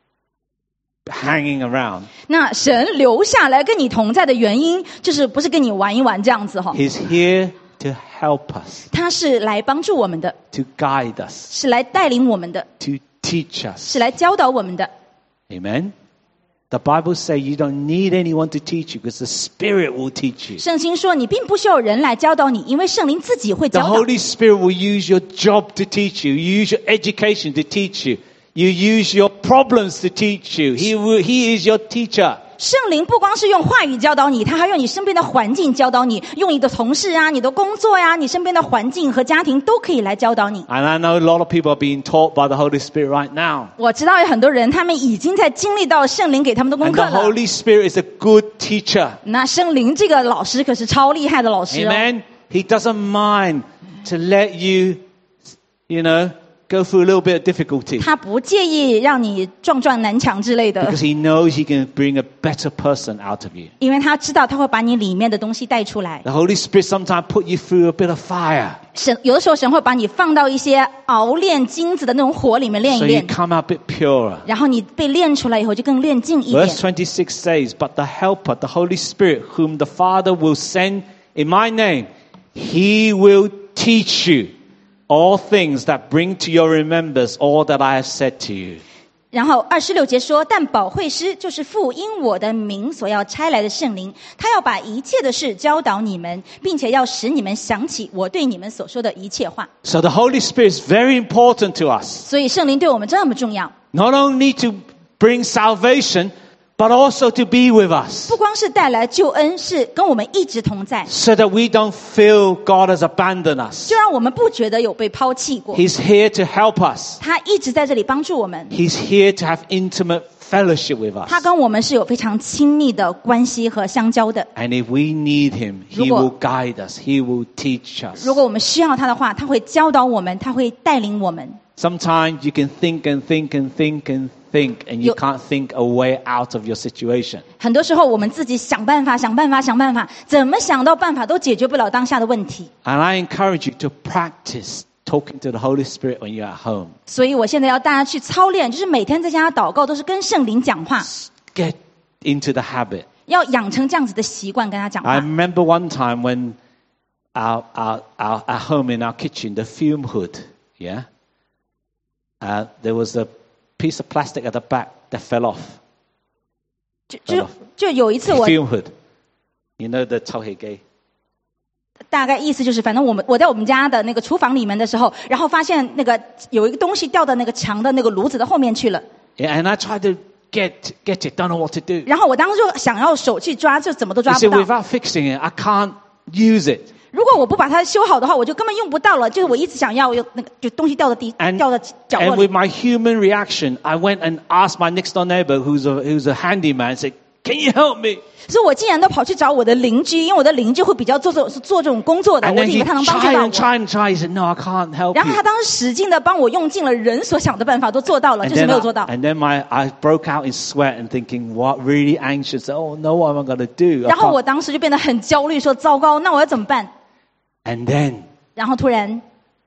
hanging around. 那神留下来跟你同在的原因，就是不是跟你玩一玩这样子哈， He's here to help us, 他是来帮助我们的， to guide us, 是来带领我们的， to teach us. 是来教导我们的。 Amen? The Bible says you don't need anyone to teach you because the Spirit will teach you. 圣经说，你并不需要人来教导你，因为圣灵自己会 The 教导。 Holy Spirit will use your job to teach you. You use your education to teach you. You use your problems to teach you. He will, He is your teacher. 圣灵不光是用话语教导你，他还用你身边的环境教导你，用你的同事啊、你的工作呀、你身边的环境和家庭都可以来教导你。 And I know a lot of people are being taught by the Holy Spirit right now. 我知道有很多人，他们已经在经历到圣灵给他们的功 And 课 the 了。 Holy Spirit is a good teacher. 那圣灵这个老师可是超厉害的老师哦。 Amen? He doesn't mind to let you, you know, go through a little bit of difficulty. 他不介意让你撞撞南墙之类的， Because he knows he can bring a better person out of you. 因为他知道他会把你里面的东西带出来。 The Holy Spirit sometimes put you through a bit of fire. 神有的时候神会把你放到一些熬炼金子的那种火里面炼一 So you 炼， come out a bit purer. 然后你被炼出来以后就更炼净一点。 Verse twenty-six says, But the Helper, the Holy Spirit, whom the Father will send in my name, he will teach you all things that bring to your remembrance all that I have said to you. 然后二十六节说，但保惠师就是父因我的名所要差来的圣灵，他要把一切的事教导你们，并且要使你们想起我对你们所说的一切话。 So the Holy Spirit is very important to us. 所以圣灵对我们这么重要， Not only to bring salvation, but also to be with us. 不光是带来救恩，是跟我们一直同在， So that we don't feel God has abandoned us. 就让我们不觉得有被抛弃过。 He's here to help us. 他一直在这里帮助我们， He's here to have intimate fellowship with 他 us. 跟我们是有非常亲密的关系和相交的。 And if we need him, he 如果- will guide us. He will teach us. 如果我们需要他的话，他会教导我们，他会带领我们。 Sometimes you can think and think and think and think, and you You- can't think a way out of your situation. 很多时候我们自己想办法想办法想办法，怎么想到办法都解决不了当下的问题。 And I encourage you to practice talking to the Holy Spirit when you're at home. 所以我现在要大家去操练，就是每天在家祷告都是跟圣灵讲话， Get into the habit. 要养成这样子的习惯跟他讲 I 话。 remember one time when our, our, our, at home in our kitchen, the fume hood, yeah, uh, there was a piece of plastic at the back that fell off. 就就就有一次我 Fume hood. You know the 抽氣機。 大概意思就是，反正我们我在我们家的那个厨房里面的时候，然后发现那个有一个东西掉到那个墙的那个炉子的后面去了。 Yeah, and I tried to get get it, don't know what to do. 然后我当时就想要手去抓，就怎么都 You 抓 see, 不到。 without fixing it, I can't use it. 如果我不把它修好的话，我就根本用不到了。就是我一直想要有那个，就东西掉到地 And, 掉到角落 and 里 with。my human reaction, I went and asked my next door neighbor, who's a who's a handyman, said, "Can you help me?" 所以我竟然都跑去找我的邻居，因为我的邻居会比较做这种做这种工作的， And 我 then 以 he 为他能帮助 tried 到 and 我。 tried and tried. He said, "No, I can't help 然后 you." 他当时使劲的帮我用尽了人所想的办法，都做到了， And 就是 then, 没 I, 有做到。 and then my I broke out in sweat and thinking, what really anxious. Oh no, what am I going to do? I 然后我 can't. 当时就变得很焦虑，说糟糕，那我要怎么办？ And then 然后突然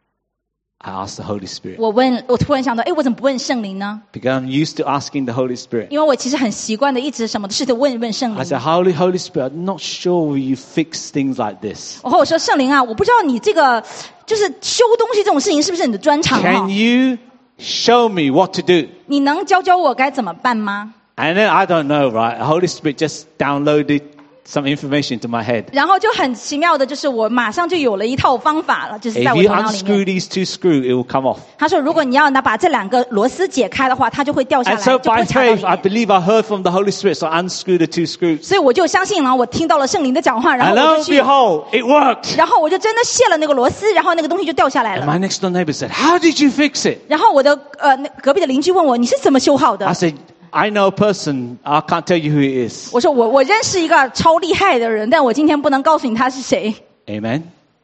I asked the Holy Spirit 我问，我突然想到，哎，我怎么不问圣灵呢？ because I'm used to asking the Holy Spirit. 因为我其实很习惯的，一直什么事都问一问圣 I 灵。 said, Holy Holy Spirit, I'm not sure will you fix things like this. 然后我说圣灵啊，我不知道你这个就是修东西这种事情是不是你的专长哈 Can？ you show me what to do? 你能教教我该怎么办吗？ And then I don't know, right? The Holy Spirit just downloaded some information to my head. 然后就很奇妙的，就是我马上就有了一套方法了，就是在 If 我 you 头脑里 unscrew 面。 these two screws, it will come off. 他说，如果你要拿把这两个螺丝解开的话，它就会掉下来， And 就 so 不会 by 插到里 faith, I 面。 believe I heard from the Holy Spirit, so I unscrewed the two screws. 所以我就相信了，我听到了圣灵的讲话，然后 And 我 lo 就 and 去， behold, it worked. 然后我就真的卸了那个螺丝，然后那个东西就掉下来 And 了。 my next door neighbor said, how did you fix it? 然后我的呃那隔壁的邻居问我，你是怎么修好的 I？said, I know a person. I can't tell you who he is. 我说我我认识一个超厉害的人，但我今天不能告诉你他是谁。 Amen.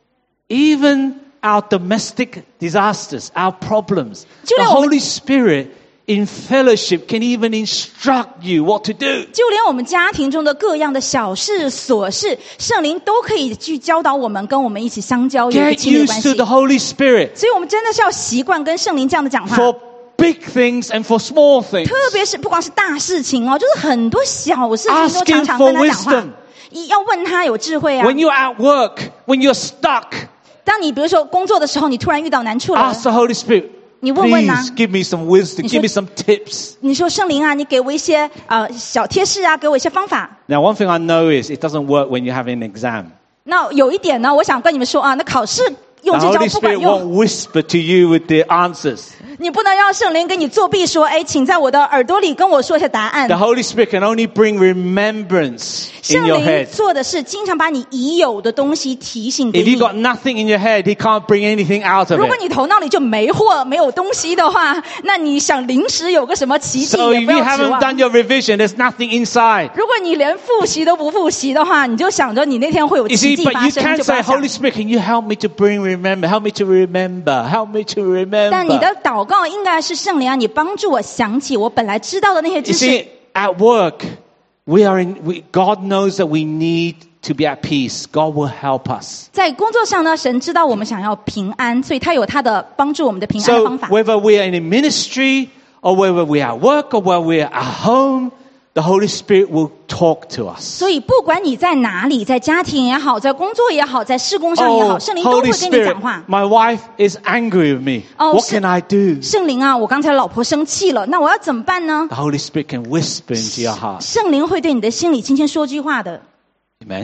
Even our domestic disasters, our problems, Do you the know- Holy Spirit in fellowship can even instruct you what to do. 就连我们家庭中的各样的小事琐事，圣灵都可以去教导我们，跟我们一起相交，有一个 Get 亲密的关 used to 系。 the Holy Spirit 所以我们真的是要习惯跟圣灵这样的讲话， for big things and for small things. 特别是不光是大事情哦，就是很多小事情 Ask 都常常 him 跟 for 他讲话 wisdom.。 一要问他有智慧啊！ When you're at work, when you're stuck, 当你比如说工作的时候，你突然遇到难处了， ask the Holy Spirit, 你问问啊。 please give me some wisdom, 你说- give me some tips. 你说圣灵啊，你给我一些呃小贴士啊，给我一些方法。 Now, one thing I know is it doesn't work when you have an exam. 那有一点呢，我想跟你们说啊，那考试用 The 这招 Holy 不管 Spirit 用， won't whisper to you with the answers. 你不能让圣灵给你作弊说，哎，请在我的耳朵里跟我说一下答案。 The Holy Spirit can only bring remembrance in 圣 your 灵 head. 做的是经常把你已有的东西提醒给 If 你。 you've got nothing in your head, He can't bring anything out of 如果 it. 你头脑里就没货、没有东西的话，那你想临时有个什么奇迹 So 也 if 不 you 要指 haven't 望。 done your revision, there's nothing inside. 如果你连复习都不复习的话，你就想着你那天会有 You 奇 see, 迹 but 发 you 生， can 就不要 say, 想。 Holy Spirit, can you help me to bring remember? Help me to remember. Help me to 但你 remember. 的祷告应该是圣灵啊，你帮助我想起我本来知道的那些 You 知识。 see, at work, we are in, we, God knows that we need to be at peace. God will help us. 在工作上呢，神知道我们想要平安，所以他有他的帮助我们的平安的 So 方法。 whether we are in a ministry or whether we are at work or whether we are at home, the Holy Spirit will talk to us. 所以不管你在哪里，在家庭也好，在工作也好，在事工上也好， Oh, 圣灵都会 Holy 跟你 Spirit, 讲话。 my wife is angry with me. Oh, What 是- can I do? 圣灵啊，我刚才老婆生气了，那我要怎么办呢？ The Holy Spirit can whisper into your heart. 圣灵会对你的心里轻轻说句话的。 Amen.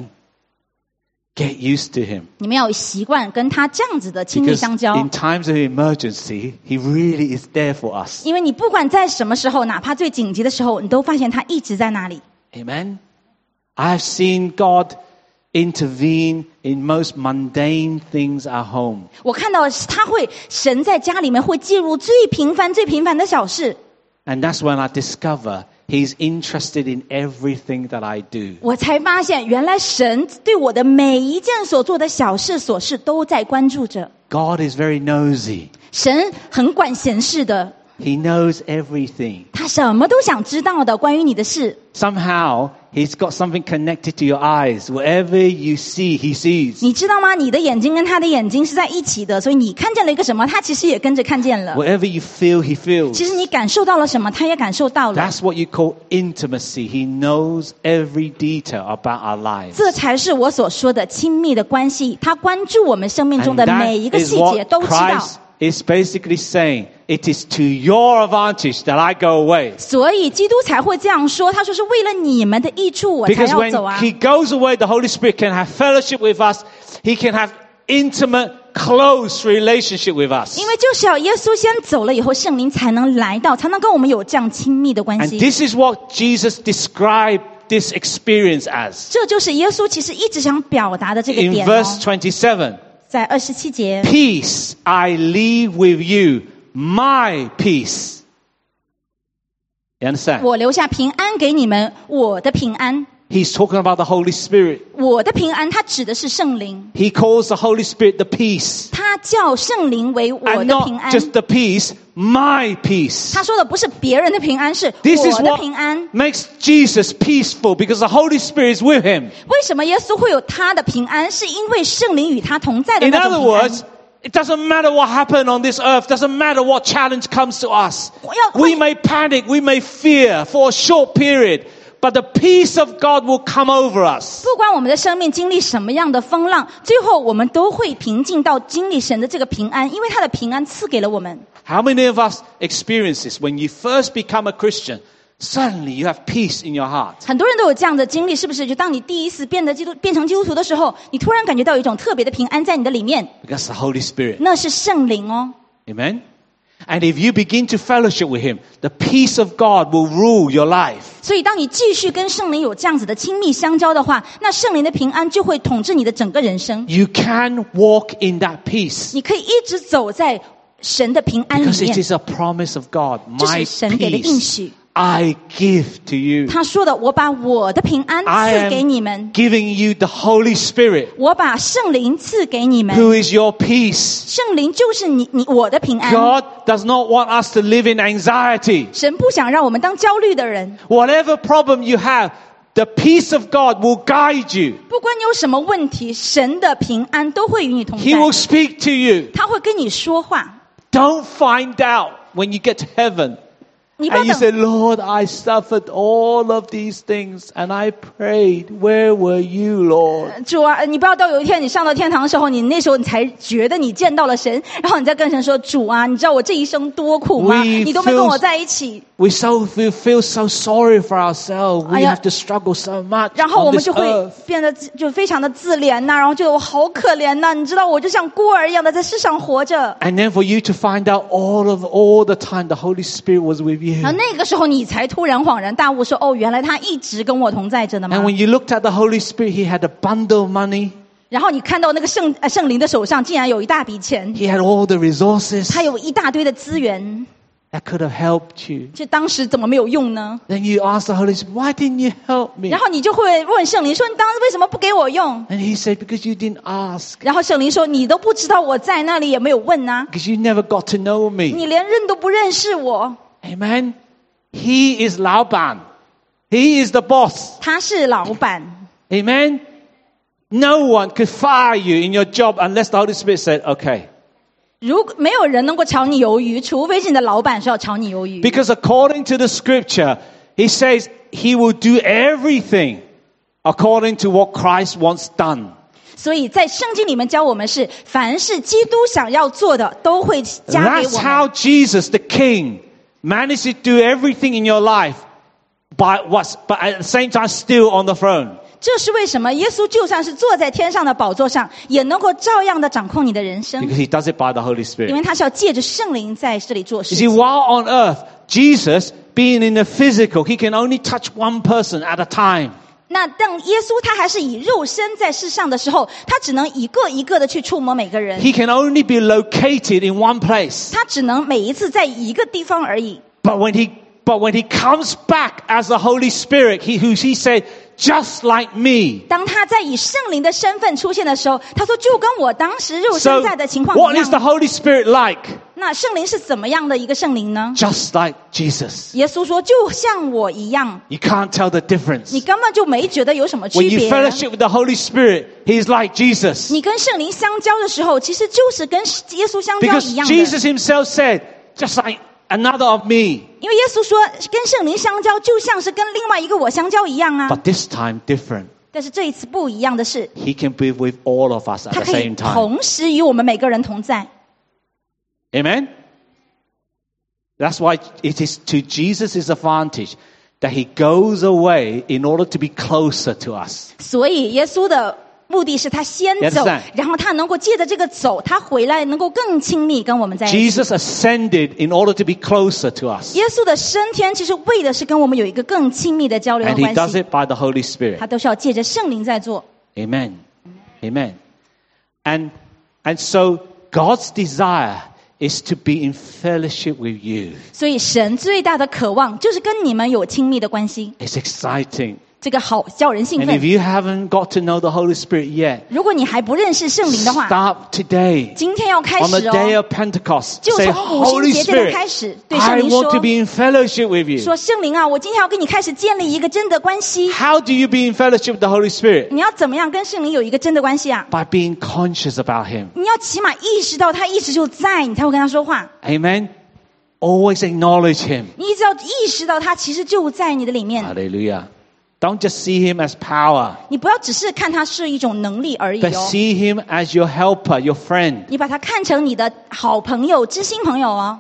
Get used to Him. 你们要有习惯跟他这样子的亲密 Because 相交， in times of emergency, He really is there for us. 因为你不管在什么时候，哪怕最紧急的时候，你都发现他一直在那里。 Amen. I've seen God intervene in most mundane things at home. 我看到他会，神在家里面会介入最平凡、最平凡的小事。 And that's when I discover He's interested in everything that I do. 我才发现，原来神对我的每一件所做的小事、琐事都在关注着。 God is very nosy. 神很管闲事的， He knows everything. 他什么都想知道的关于你的事。 Somehow, He's got something connected to your eyes. Whatever you see, He sees. 你知道吗？你的眼睛跟他的眼睛是在一起的，所以你看见了一个什么，他其实也跟着看见了。 Whatever you feel, He feels. 其实你感受到了什么，他也感受到了。 That's what you call intimacy. He knows every detail about our lives. 这才是我所说的亲密的关系。他关注我们生命中 And 的 that 每一个 is 细节， what 都知道。 Christ is basically saying. It is to your advantage that I go away. 所以基督才会这样说。他说是为了你们的益处，我才 Because 要 when 走啊。 He goes away, the Holy Spirit can have fellowship with us. He can have intimate, close relationship with us. 因为就是要耶稣先走了以后，圣灵才能来到，才能跟我们有这样亲密的关 And 系。 this is what Jesus described this experience as. 这就是耶稣其实一直想表达的这个 In 点 verse 哦。 twenty-seven, 在二十七节， peace I leave with you, my peace. You understand? 我留下平安给你们，我的平安， He's talking about the Holy Spirit. 我的平安，它指的是圣灵， He calls the Holy Spirit the peace. 他叫圣灵为我 And 的平 not 安。 just the peace, my peace. 他说的不是别人的平安，是 This is 我的 what 平安。 makes Jesus peaceful because the Holy Spirit is with him. 为什么耶稣会有他的平安？是因为圣灵与他同在的 In 那 other 种平安。 words, it doesn't matter what happened on this earth, doesn't matter what challenge comes to us. 我要 We may panic, we may fear for a short period, but the peace of God will come over us. 不管我们的生命经历什么样的风浪，最后我们都会平静到经历神的这个平安，因为他的平安赐给了我们。 How many of us experience this? When you first become a Christian, suddenly you have peace in your heart. 很多人都有这样的经历，是不是？就当你第一次变得基督变成基督徒的时候，你突然感觉到有一种特别的平安在你的里面， Because the Holy Spirit. 那是圣灵哦。 Amen? And if you begin to fellowship with him, the peace of God will rule your life. 所以，当你继续跟圣灵有这样子的亲密相交的话，那圣灵的平安就会统治你的整个人生。 You can walk in that peace 你可以一直走在神的平安里 because it 面， is a promise of God. 这 My 是神给的应 peace 许。 I give to you. 他说的：“我把我的平安 I 赐给 am 你们， giving you the Holy Spirit 我把圣灵赐给你们。 who is your peace. 圣灵就是你你我的平安。 God does not want us to live in anxiety. 神不想让我们当焦虑的人。 Whatever problem you have, the peace of God will guide you. 不管你有什么问题，神的平安都会与你同 He will 在， speak to you. 他会跟你说话。 Don't find out when you get to heaven 你不要 And you 等 said, Lord, I suffered all of these things and I prayed. Where were you, Lord? 主啊，你不要到有一天你上到天堂的时候，你那时候你才觉得你见到了神，然后你再跟神说，主啊，你知道我这一生多苦吗？ We 你都没跟 feel- 我在一起。 We so we feel so sorry for ourselves. We 哎呀， have to struggle so much 然后 on 我们 this 就会 earth. 变得自就非常的自怜呐、然后觉得我好可怜呐、你知道，我就像孤儿一样的在世上活着。 And then for you to find out all of all the time the Holy Spirit was with you. 然后那个时候你才突然恍然大悟，说哦，原来他一直跟我同在着的吗 And？when you looked at the Holy Spirit, he had a bundle of money. 然后你看到那个圣呃圣灵的手上竟然有一大笔钱， He had all the resources 他有一大堆的资源， that could have helped you. 这当时怎么没有用呢？ Then you ask the Holy Spirit, why didn't you help me? 然后你就会问圣灵说：“你当时为什么不给我用 And he said, because you didn't ask. ？” 然后圣灵说：“你都不知道我在那里，也没有问呐、 Because you never got to know me. 你连认都不认识我。 Amen. He is 老板. He is the boss. 他是老板， Amen. No one could fire you in your job unless the Holy Spirit said, okay. 如果没有人能够炒你鱿鱼，除非是你的老板是要炒你鱿鱼。 Because according to the scripture, he says he will do everything according to what Christ wants done. 所以在圣经里面教我们是，凡是基督想要做的，都会加给 That's 我 how 们。 Jesus, the King, managed to do everything in your life, but what's but at the same time still on the throne. 这是为什么耶稣就算是坐在天上的宝座上，也能够照样的掌控你的人生， Because he does it by the Holy 因 Spirit. 为他是要借着圣灵在这里做事 You see, 情。 while on earth, Jesus, being in the physical, he can only touch one person at a time. 那当耶稣他还是以肉身在世上的时候，他只能一个一个的去触摸每个人， He can only be located in one place. 他只能每一次在一个地方而已。 But when he but when he comes back as the Holy Spirit, he who he said, just like me. 当他在以圣灵的身份出现的时候，他说就跟我当时肉 So 身在的情况 what 一 is the 样。 Holy Spirit like? 那圣灵是怎么样的一个圣灵呢？ Just like Jesus. 耶稣说就像我一样， You can't tell the difference. 你根本就没觉得有什么 When 区 you 别。 fellowship with the Holy Spirit, he's like Jesus. 你跟圣灵相交的时候，其实就是跟耶稣相交 Because 一样的。 Jesus himself said, just like another of me. 因为耶稣说，跟圣灵相交就像是跟另外一个我相交一样啊。 But this time different. 但是这一次不一样的是， He can be with all of us at 他 the 可以 same time. 同时与我们每个人同在。 Amen? That's why it is to Jesus' advantage that he goes away in order to be closer to us. 所以耶稣的目的是他先 You 走 understand?， 然后他能够借着这个走，他回来能够更亲密跟我们在一起。 Jesus ascended in order to be closer to us. 耶稣的升天其实为的是跟我们有一个更亲密的交流和 And he 关 does 系， it by the Holy Spirit. 他都是要借着圣灵在做。 Amen. Amen. And, and so God's desire is to be in fellowship with you. 所以神最大的渴望就是跟你们有亲密的关系， It's exciting. 这个好叫人兴 And 奋 if。you haven't got to know the Holy Spirit yet, 如果你还不认识圣灵的话， start today. 今天要开 On the 始 day 哦， of Pentecost, 就 say, 从五旬 Holy 节这天开 Spirit, 始，对圣 I 灵 want 说 to be in fellowship with you. 说圣灵啊，我今天要跟你开始建立一个真的关系。 How do you be in fellowship with the Holy Spirit? 你要怎么样跟圣灵有一个真的关系啊？ By being conscious about Him. 你要起码意识到他一直就在，你才会跟他说话。 Amen. Always acknowledge Him. 你一直要意识到他其实就在你的里面， Hallelujah. Don't just see Him as power, 你不要只是看他是一种能力而已 but 哦， see Him as your helper, your friend. 你把他看成你的好朋友、知心朋友哦。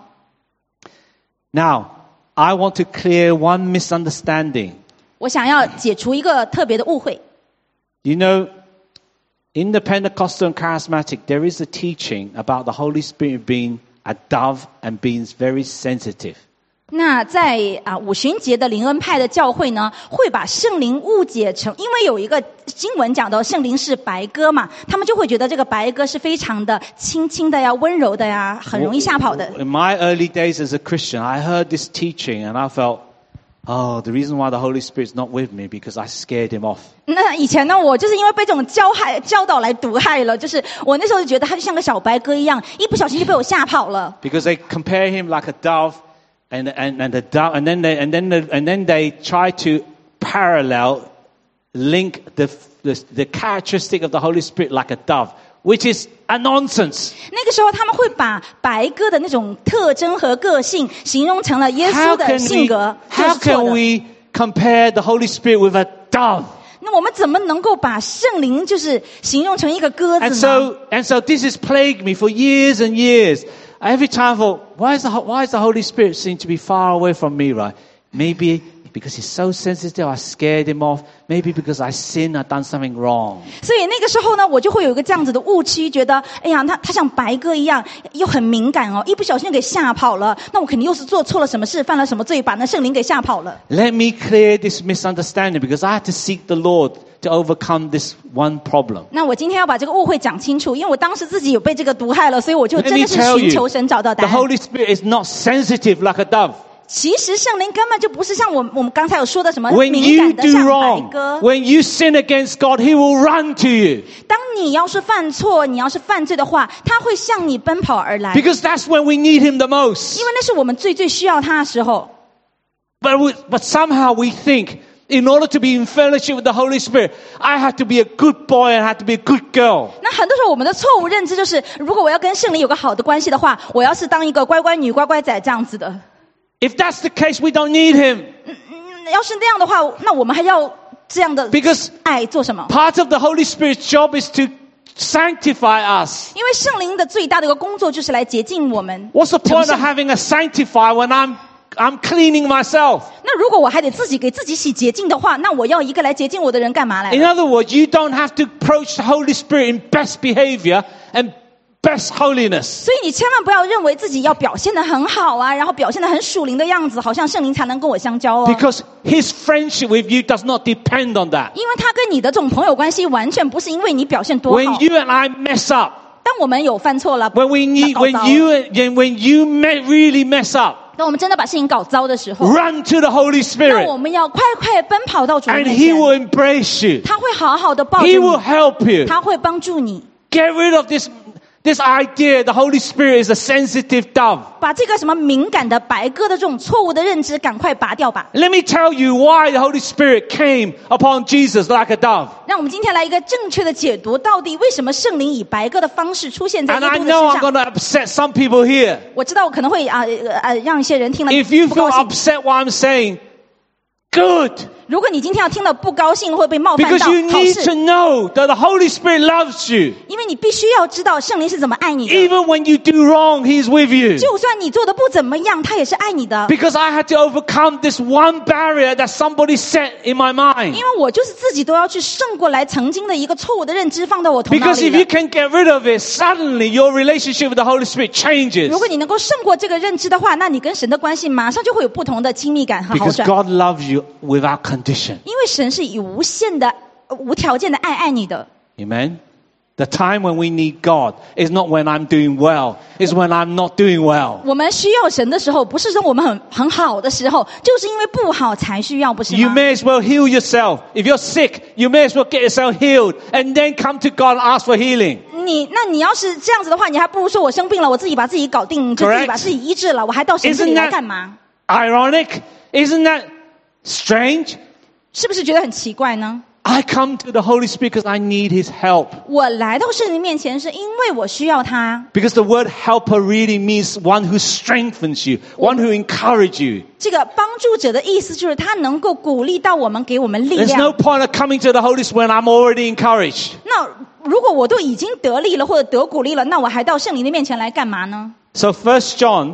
Now, I want to clear one misunderstanding. 我想要解除一个特别的误会。 You know, in the Pentecostal and Charismatic, there is a teaching about the Holy Spirit being a dove and being very sensitive. 那在啊五旬节的灵恩派的教会呢，会把圣灵误解成，因为有一个经文讲到圣灵是白鸽嘛，他们就会觉得这个白鸽是非常的轻轻的呀、温柔的呀，很容易吓跑的。 In my early days as a Christian, I heard this teaching and I felt, oh, the reason why the Holy Spirit's not with me because I scared Him off. 那以前呢，我就是因为被这种教害教导来毒害了，就是我那时候就觉得他就像个小白鸽一样，一不小心就被我吓跑了。 Because they compare Him like a dove and, and, and the dove, and then they, and then the, and then they try to parallel, link the, the, the characteristic of the Holy Spirit like a dove which is a nonsense. 那个时候他们会把白鸽的那种特征和个性形容成了耶稣 How 的 can 性 we, 格，这 how 是错 can 的。 we compare the Holy Spirit with a dove? 那我们怎么能够把圣灵就是形容成一个鸽 And 子呢？ so, and so this has plagued me for years and years. Every time I thought, why is the, why is the Holy Spirit seem to be far away from me, right? Maybe because he's so sensitive, I scared him off. Maybe because I sinned, I've done something wrong. 所以那个时候呢，我就会有一个这样子的误区，觉得，哎呀，他他像白鸽一样，又很敏感哦，一不小心就给吓跑了。那我肯定又是做错了什么事，犯了什么罪，把那圣灵给吓跑了。 Let me clear this misunderstanding because I had to seek the Lord to overcome this one problem. 那我今天要把这个误会讲清楚，因为我当时自己有被这个毒害了，所以我就 Let 真 me 的是 tell 寻 you, 求神找到 the 答案。 Holy Spirit is not sensitive like a dove. 其实圣灵根本就不是像我我们刚才有说的什么 When 敏 you 感的 do 像白 wrong, 鸽。 when you sin against God, He will run to you. 当你要是犯错，你要是犯罪的话，他会向你奔跑而来， Because that's when we need Him the most. 因为那是我们最最需要他的时候。 But, we, but somehow we think, in order to be in fellowship with the Holy Spirit, I have to be a good boy and I have to be a good girl. 那很多时候我们的错误认知就是，如果我要跟圣灵有个好的关系的话，我要是当一个乖乖女、乖乖仔这样子的。 If that's the case, we don't need Him. 嗯，要是那样的话，那我们还要这样的 Because 爱做什么？ part of the Holy Spirit's job is to sanctify us. 因为圣灵的最大的一个工作就是来洁净我们。 What's the point 成 of 圣 having a sanctifier when I'm I'm cleaning myself? 那如果我还得自己给自己洗洁净的话，那我要一个来洁净我的人干嘛来 In 了？ other words, you don't have to approach the Holy Spirit in best behavior and best holiness. 所以你千万不要认为自己要表现得很好啊，然后表现得很属灵的样子，好像圣灵才能跟我相交哦。 Because His friendship with you does not depend on that. 因为他跟你的这种朋友关系完全不是因为你表现多好。 When you and I mess up, 当我们有犯错了， when we need, 搞糟 when you, and when you me- really mess up, 当我们真的把事情搞糟的时候， run to the Holy 那 Spirit 我们要快快奔跑到主的 and 面 He 前， will embrace you. 他会好好的抱着 He will 你， help you. 他会帮助你， Get rid of this, this idea the Holy Spirit is a sensitive dove. 把这个什么敏感的白鸽的这种错误的认知赶快拔掉吧。 Let me tell you why the Holy Spirit came upon Jesus like a dove. 让我们今天来一个正确的解读，到底为什么圣灵以白鸽的方式出现在 And 耶 I 稣的 know 身 I'm 上？ going to upset some people here. 我知道我可能会啊呃呃让一些人听了 If you 不 feel 高兴。 upset what I'm saying, good. 如果你今天要听了不高兴，会被冒犯 Because 到， you 好 need to 事， know that the Holy Spirit loves you. 因为你必须要知道圣灵是怎么爱你的。 Even when you do wrong, He's with you. 就算你做的不怎么样，他也是爱你的。 Because I had to overcome this one barrier that somebody set in my mind. 因为我就是自己都要去胜过来曾经的一个错误的认知放到我头脑 Because 里 if you 了。 can get rid of it, suddenly your relationship with the Holy Spirit changes. 如果你能够胜过这个认知的话，那你跟神的关系马上就会有不同的亲密感和好 Because 转。 God loves you without condition. 因为神是以无限的、呃无条件的爱爱你的。 Amen. The time when we need God is not when I'm doing well, it's when I'm not doing well. 我们需要神的时候，不是说我们很很好的时候，就是因为不好才需要，不是 You 吗？ may as well heal yourself. If you're sick, you may as well get yourself healed and then come to God and ask for healing. 你那你要是这样子的话，你还不如说我生病了，我自己把自己搞定，就自己 Correct. 把自己医治了，我还到神这里 Isn't 来 that- 干嘛？ Ironic? Isn't that strange? 是不是觉得很奇怪呢？ I come to the Holy Spirit because I need His help. 我来到圣灵面前，是因为我需要他。 Because the word helper really means one who strengthens you, one who encourages you. 这个帮助者的意思就是他能够鼓励到我们，给我们力 There's no 量。 point of coming to the Holy Spirit when I'm already encouraged. 那如果我都已经得力了，或者得鼓励了，那我还到圣灵的面前来干嘛呢？ So First John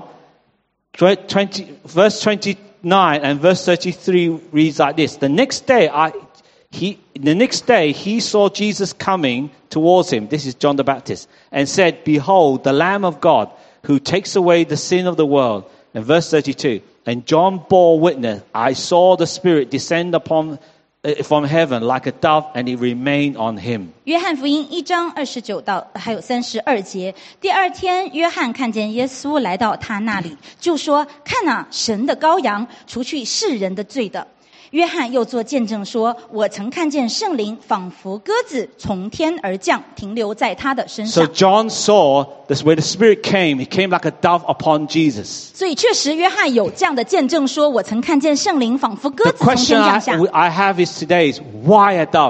twenty, verse twenty-nine and verse thirty-three reads like this. The next day I he the next day he saw Jesus coming towards him. This is John the Baptist, and said, "Behold, the Lamb of God who takes away the sin of the world." And verse thirty-two. And John bore witness, I saw the Spirit descend upon uh, from heaven like a dove, and it remained on him. 约翰福音一章二十九到还有三十二节，第二天，约翰看见耶稣来到他那里，就说：“看啊，神的羔羊，除去世人的罪的。”约翰又作见证说：“我曾看见圣灵仿佛鸽子从天而降，停留在他的身 So 上。” John saw this where the Spirit came. He came like a dove upon Jesus. 所以确实，约翰有这样的见证说：“我曾看见圣灵仿佛鸽 The 子从天 question 降 I, 下。” I have is today is why a dove?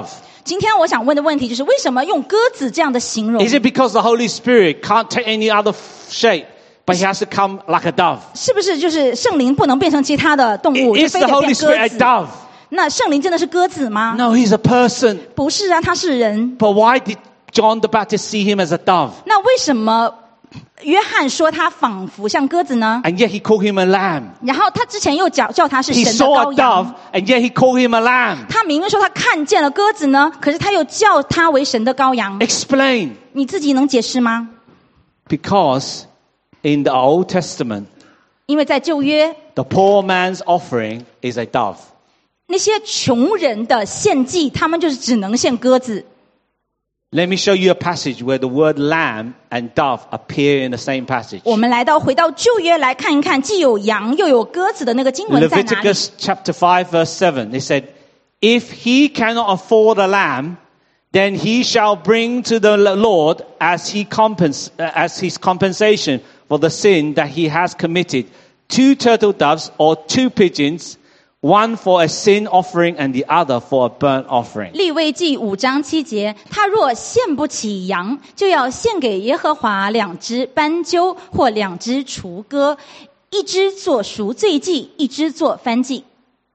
今天我想问的问题就是，为什么用鸽子这样的形容？ Is it because the Holy Spirit can't take any other f- shape, but he has to come like a dove? 是不是就是圣灵不能变成其他的动物，就 Is 非 the 得 Holy 变 Spirit 鸽 a 子？ dove? 那圣灵真的是鸽子吗？ No, he's a person. 不是啊，他是人。 But why did John the Baptist see him as a dove? 那为什么约翰说他仿佛像鸽子呢？ And yet he called him a lamb. 然后他之前又叫叫他是 He 神的 saw 羔 a 羊 dove,。and yet he called him a lamb. 他明明说他看见了鸽子呢，可是他又叫他为神的羔羊。 Explain. 你自己能解释吗？ Because in the Old Testament, 因为在旧约， the poor man's offering is a dove. 那些穷人的献祭，他们就是只能献鸽子。 Let me show you a passage where the word lamb and dove appear in the same passage. 我们来到回到旧约来看一看，既有羊又有鸽子的那个经文在哪里？ Leviticus chapter five verse seven, it said, if he cannot afford a lamb, then he shall bring to the Lord as he compens- uh, as his compensation for the sin that he has committed, two turtle doves or two pigeons, one for a sin offering and the other for a burnt offering. 利未记五章七节，他若献不起羊，就要献给耶和华两只斑鸠或两只雏鸽，一只做赎罪祭，一只做燔祭。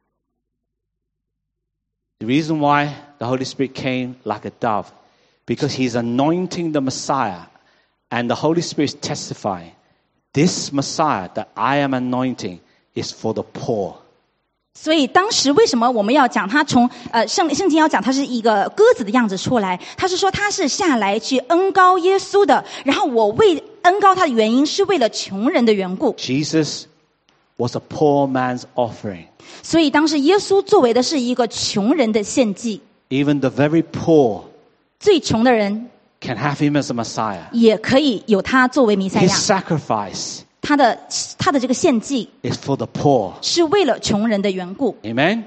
The reason why the Holy Spirit came like a dove, because he's anointing the Messiah, and the Holy Spirit is testifying, this Messiah that I am anointing is for the poor. 所以当时为什么我们要讲他从呃圣圣经要讲他是一个鸽子的样子出来？他是说他是下来去恩膏耶稣的，然后我为恩膏他的原因是为了穷人的缘故。 Jesus was a poor man's offering. 所以当时耶稣作为的是一个穷人的献祭， Even the very poor 最穷的人 can have him as a Messiah. 也可以有他作为弥赛 His 亚。 sacrifice 他的他的这个献祭 is for the poor. 是为了穷人的缘故， Amen?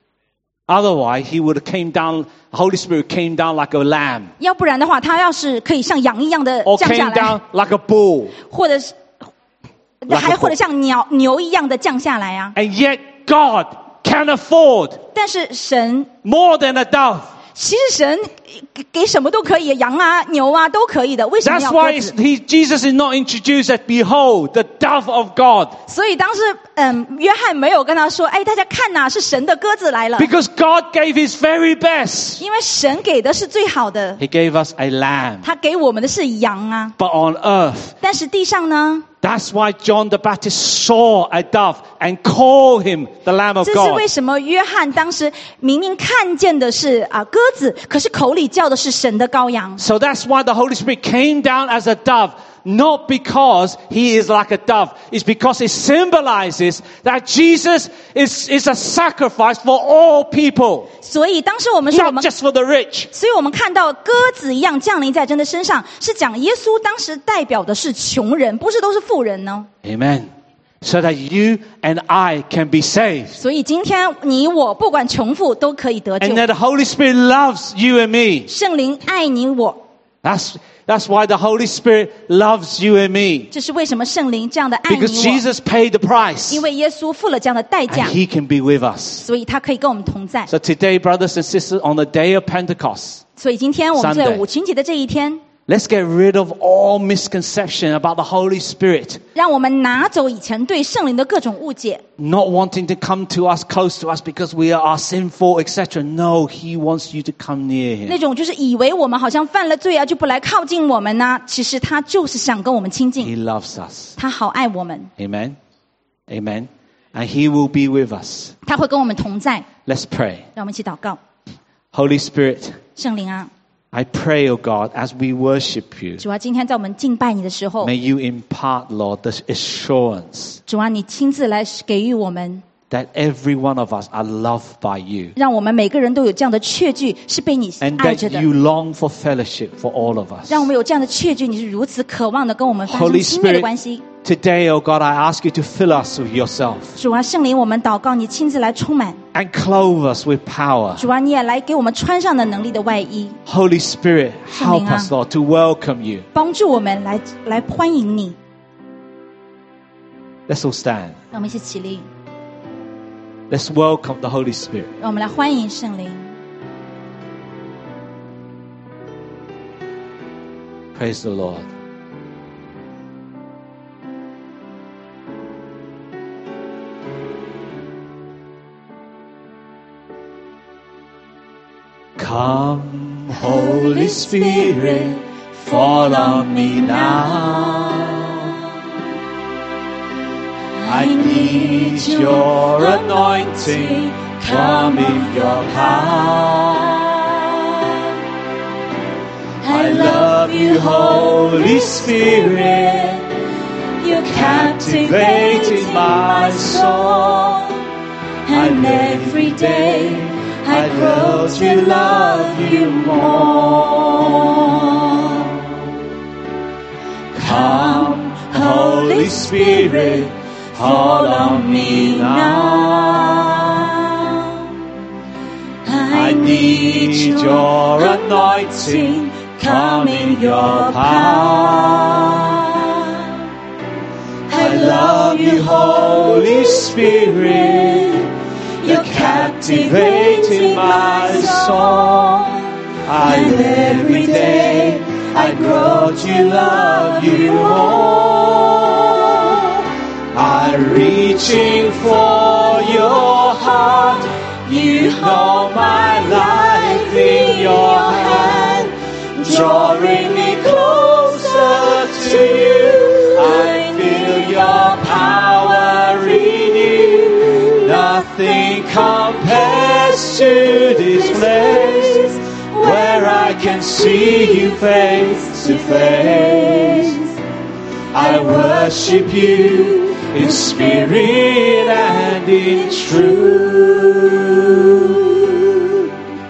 Otherwise, he would have came down, the Holy Spirit came down like a lamb 要不然的话，他要是可以像羊一样的 or 降 came 下来， down like a bull. 或者是 Like a 还或者像鸟牛一样的降下来啊。 And yet God can afford 但是神 more than a dove. 其实神给给什么都可以，羊啊、牛啊都可以的，为什么 That's 要 why 鸽 it's, 子？ he, Jesus is not introduced as, behold, the dove of God. 所以当时，嗯，约翰没有跟他说：“哎，大家看呐、是神的鸽子来了。” Because God gave his very best. 因为神给的是最好的， He gave us a lamb. 他给我们的是羊啊。 But on earth, 但是地上呢， that's why John the Baptist saw a dove and called him the Lamb of 这是 God. 为什么约翰当时明明看见的是啊鸽子，可是口里叫的是神的羔羊。 So that's why the Holy Spirit came down as a dove. Not because he is like a dove. It's because it symbolizes that Jesus is, is a sacrifice for all people. 所以当时我们说我 Not 们。 just for the rich. 所以我们看到鸽子一样降临在人的身上，是讲耶稣当时代表的是穷人，不是都是富人呢。 Amen. So that you and I can be saved. 所以今天你我不管穷富都可以得救 And。that the Holy Spirit loves you and me. 圣灵爱你我， That's, that's why the Holy Spirit loves you and me. 这是为什么圣灵这样的爱你 Because 我， Jesus paid the price. 因为耶稣付了这样的代价 And，he can be with us. 所以他可以跟我们同在。 So today, brothers and sisters, on the day of Pentecost, 所以今天我们在 Sunday 五旬节的这一天， let's get rid of all misconception about the Holy Spirit. 让我们拿走以前对圣灵的各种误解， Not wanting to come to us, close to us because we are sinful, et cetera. No, he wants you to come near 那 him. 种就是以为我们好像犯了罪啊，就不来靠近我们呐、其实他就是想跟我们亲近， He loves us. 他好爱我们， Amen. Amen. And he will be with us. 他会跟我们同在。 Let's pray. 让我们一起祷告， Holy Spirit, 圣灵啊， I pray, O God, as we worship you, 主啊，今天在我们敬拜你的时候， may you impart, Lord, the assurance 主啊，你亲自来给予我们， that every one of us are loved by you 让我们每个人都有这样的确据，是被你 and 爱着 that 的。 you long for fellowship for all of us. 让我们有这样的确据，你是如此渴望的跟我们发生 Holy 亲密的 Spirit, 关系。 today, O God, I ask you to fill us with yourself 主啊，圣灵，我们祷告你亲自来充满。 and clothe us with power. 主啊，你也来给我们穿上的能力的外衣， Holy Spirit, help 圣灵啊。 us, Lord, to welcome you. 帮助我们来来欢迎你。 Let's all stand. 让我们一起起立， Let's welcome the Holy Spirit. 让我们来欢迎圣灵。 Praise the Lord. Come, Holy Spirit, fall on me now. I need your anointing, come in your power. I love you, Holy Spirit, you're captivating my soul. And every day I grow to love you more. Come, Holy Spirit, fall on me now. I need your anointing, come in your power. I love you, Holy Spirit, you're captivating my soul. And every day I grow to love you more. I'm reaching for your heart. You hold my life in your hand, drawing me closer to you. I feel your power in you. Nothing compares to this place where I can see you face to face. I worship you in spirit and in truth.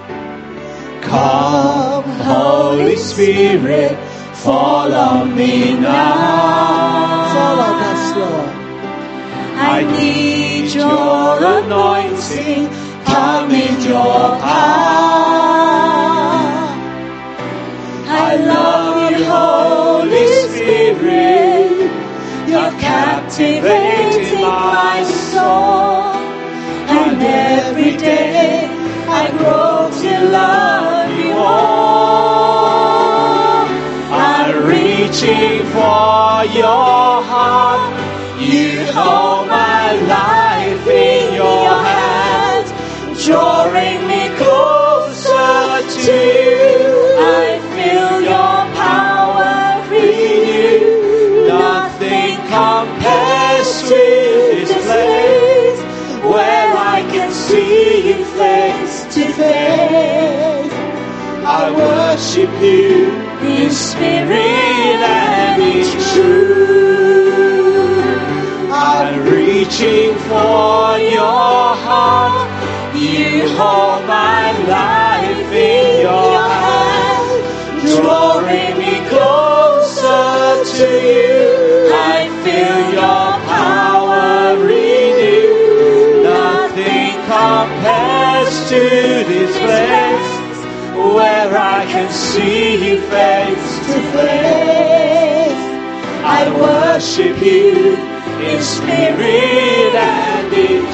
Come, Holy Spirit, fall on me now. Fall on us, Lord. I need your anointing, come in your power. I love you, Holy Spirit, you're captivating my soul. And every day I grow to love you more. I'm reaching for your heart. You hold my life in your hands, drawing me closer to you. I feel your power in you. Nothing compares to this place where I can see you face to face. I worship you in spirit and in truth. I'm reaching for your heart. You hold my life in your hand, drawing me closer to you. I feel your power in you. Nothing compares to this place where I can see you face to face. I worship you in spirit and in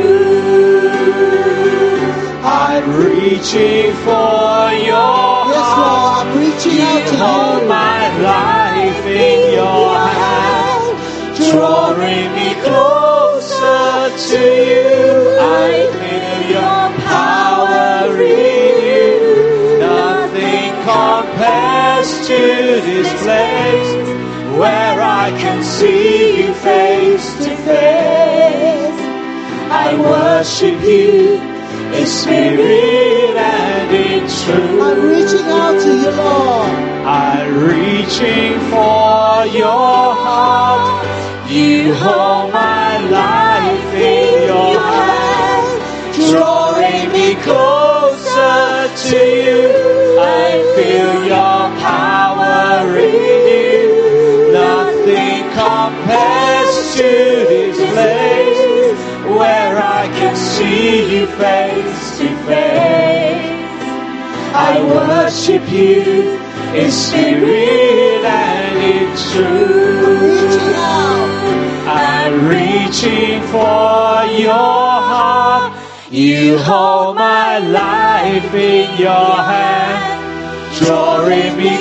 truth. I'm reaching for your Yes, heart. Lord, I'm reaching out to You hold you. my life in your hand, drawing me closer to you. I feel your power in you. Nothing compares to this place where I can see you face to face. I worship you in spirit and in truth. I'm reaching out to you, Lord. I'm reaching for your heart. You hold my life in your hand, drawing me closer to you. I feel your power in you. Nothing compares to this place where I can see you face to face. I worship you in spirit and in truth. I'm reaching for your heart. You hold my life in your hand, drawing me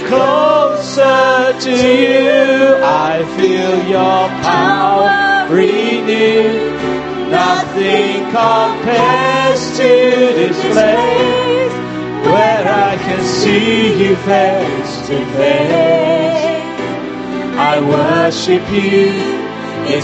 closer to you. I feel your power renew. Nothing compares to this place where I can see you face to face. I worship you in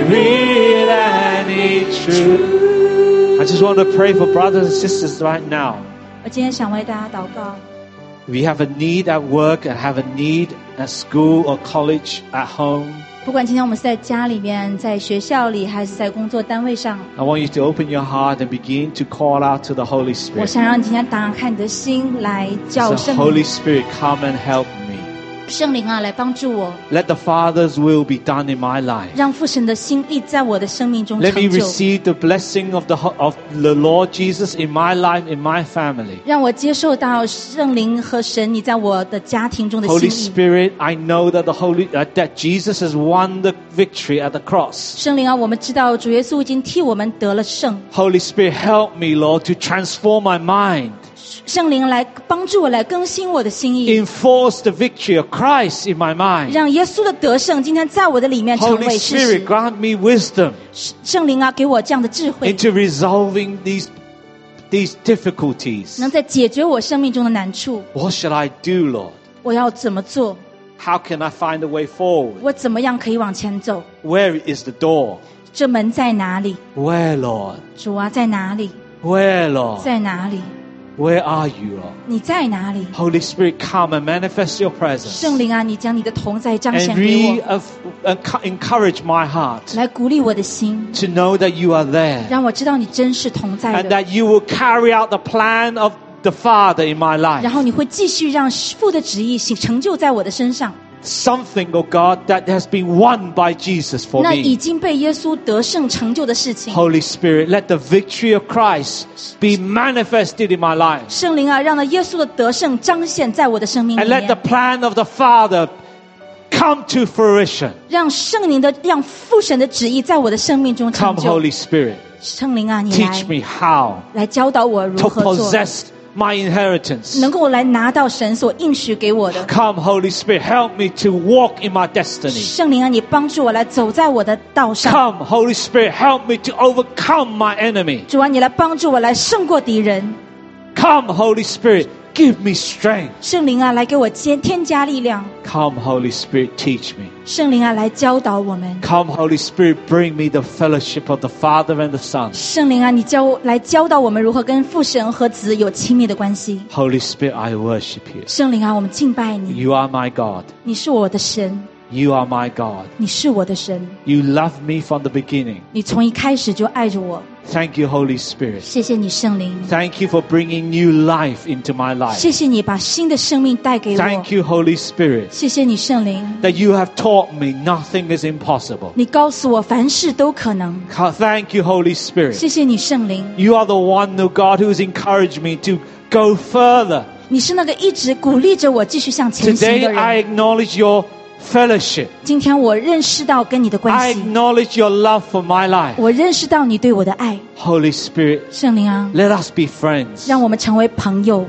spirit and in truth. I just want to pray for brothers and sisters right now. 我今天想为大家祷告。 If you have a need at work and have a need at school or college, at home, 不管今天我们是在家里面、在学校里，还是在工作单位上， I want you to open your heart and begin to call out to the Holy 我 Spirit. 想让你今天打开你的心，来叫 So 圣 Holy 灵， Spirit, come and help me. 圣灵啊，来帮助我， Let the Father's will be done in my life. 让父神的心意在我的生命中 Let me 成就， receive the blessing of the of the Lord Jesus in my life, in my family. 让我接受到圣灵和神你在我的家庭中的 Holy 心意。 Spirit, I know that the Holy uh, that Jesus has won the victory at the cross. 圣灵啊，我们知道主耶稣已经替我们得了胜。 Holy Spirit, help me, Lord, to transform my mind. 圣灵来帮助我来更新我的心意， Enforce the victory of Christ in my mind. 让耶稣的得胜今天在我的里面成 Holy 为事 Spirit, 实。 grant me wisdom 圣灵啊，给我这样的智慧， into resolving these these difficulties. 能在解决我生命中的难处。 What should I do, Lord? 我要怎么做？ How can I find a way forward? 我怎么样可以往前走？ Where is the door? 这门在哪里？ Where, Lord? 主啊，在哪里？ Where, Lord? 在哪里？ Where are you, Lord? 你在哪里？ Holy Spirit, come and manifest your presence 圣灵啊，你将你的同在彰 and 显给 re 我， of, enc- encourage my heart 来鼓励我的心， to know that you are there 让我知道你真是同在 and 的。 that you will carry out the plan of the Father in my 然 life. 后你会继续让父的旨意行成就在我的身上。 Something, oh God, that has been won by Jesus for 那已 me. 经被耶稣得胜成就的事情， Holy Spirit, let the victory of Christ be manifested in my life 圣灵啊，让那耶稣的得胜彰显在我的生命 and 里 let the 面， plan of the Father come to fruition. 让圣灵的让父神的旨意在我的生命中成 Come, 就。 Holy Spirit, 圣灵啊，你 teach 来 me how 来教导我如 to 何做， possess my inheritance. 能够来拿到神所应许给我的。 Come, Holy Spirit, help me to walk in my destiny. 圣灵啊，你帮助我来走在我的道上。 Come, Holy Spirit, help me to overcome my enemy. 主啊，你来帮助我来胜过敌人。 Come, Holy Spirit, give me strength. 圣灵啊，来给我添添加力量。 Come, Holy Spirit, teach me. 圣灵啊，来教导我们。 Come, Holy Spirit, bring me the fellowship of the Father and the Son. 圣灵啊，你教来教导我们如何跟父神和子有亲密的关系。 Holy Spirit, I worship you. 圣灵啊，我们敬拜你， You are my God. 你是我的神， You are my God. 你是我的神， You love me from the beginning. 你从一开始就爱着我。 Thank you, Holy Spirit. 谢谢你，圣灵， Thank you for bringing new life into my life. 谢谢你把新的生命带给我。 Thank you, Holy Spirit, 谢谢你，圣灵， that you have taught me nothing is impossible. 你告诉我凡事都可能。 Thank you, Holy Spirit. 谢谢你，圣灵， You are the one, oh God, who's encouraged me to go further. 你是那个一直鼓励着我继续向前行 Today 的 I 人。 acknowledge your fellowship. 今天我认识到跟你的 I 关系， acknowledge your love for my life. 我认识到你对我的爱。 Holy Spirit, 圣灵啊， let us be friends. 让我们成为朋友，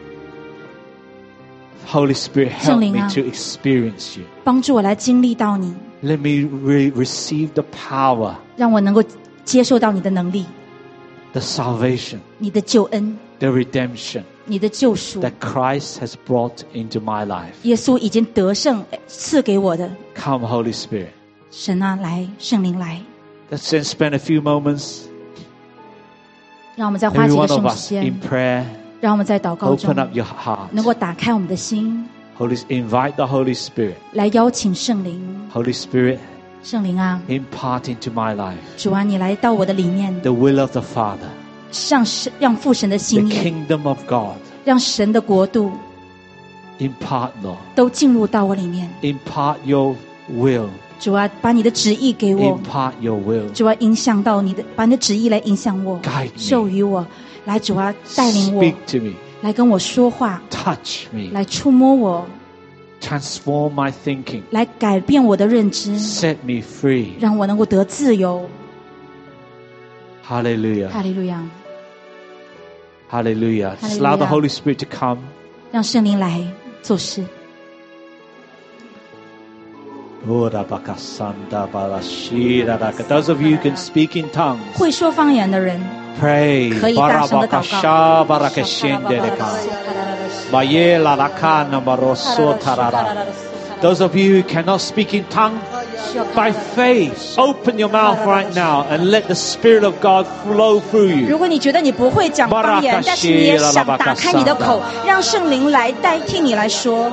Holy Spirit, help 圣灵 me 啊。 to experience you. 帮助我来经历到你， Let me re- receive the power, 让我能够接受到你的能力、 the salvation, 你的救恩、 the redemption 你的救赎。 that Christ has brought into my life. 耶稣已经得胜赐给我的。 Come, Holy Spirit. 神啊，来，圣灵来， Let's then spend a few moments, 让我们再花 every 几个 one of 圣 us 间 in，prayer, 让我们在祷告中 open up your heart. 能够打开我们的心， Holy, invite the Holy Spirit. 来邀请圣灵。 Holy Spirit, 圣灵啊， impart into my life 主啊，你来到我的里面， the will of the Father, 让神让父神的 the 心意， kingdom of God. 让神的国度 Impart, Lord. 都进入到我里面。 Impart your will. 主啊，把你的旨意给我。 Impart your will. 主啊，影响到你的，把你的旨意来影响我 Guide me 授予我。来，主啊，带领我， Speak to me. 来跟我说话， Touch me. 来触摸我， Transform my thinking. 来改变我的认知， Set me free. 让我能够得自由。 Hallelujah. 哈利路亚！ Hallelujah. Just allow the Holy Spirit to come. 让圣灵来做事。 Those of you who can speak in tongues, 会说方言的人 pray. 可以大声的祷告。 Those of you who cannot speak in tongues, by faith, open your mouth right now and let the Spirit of God flow through you. 如果你觉得你不会讲方言，但是你也想打开你的口，让圣灵来代替你来说。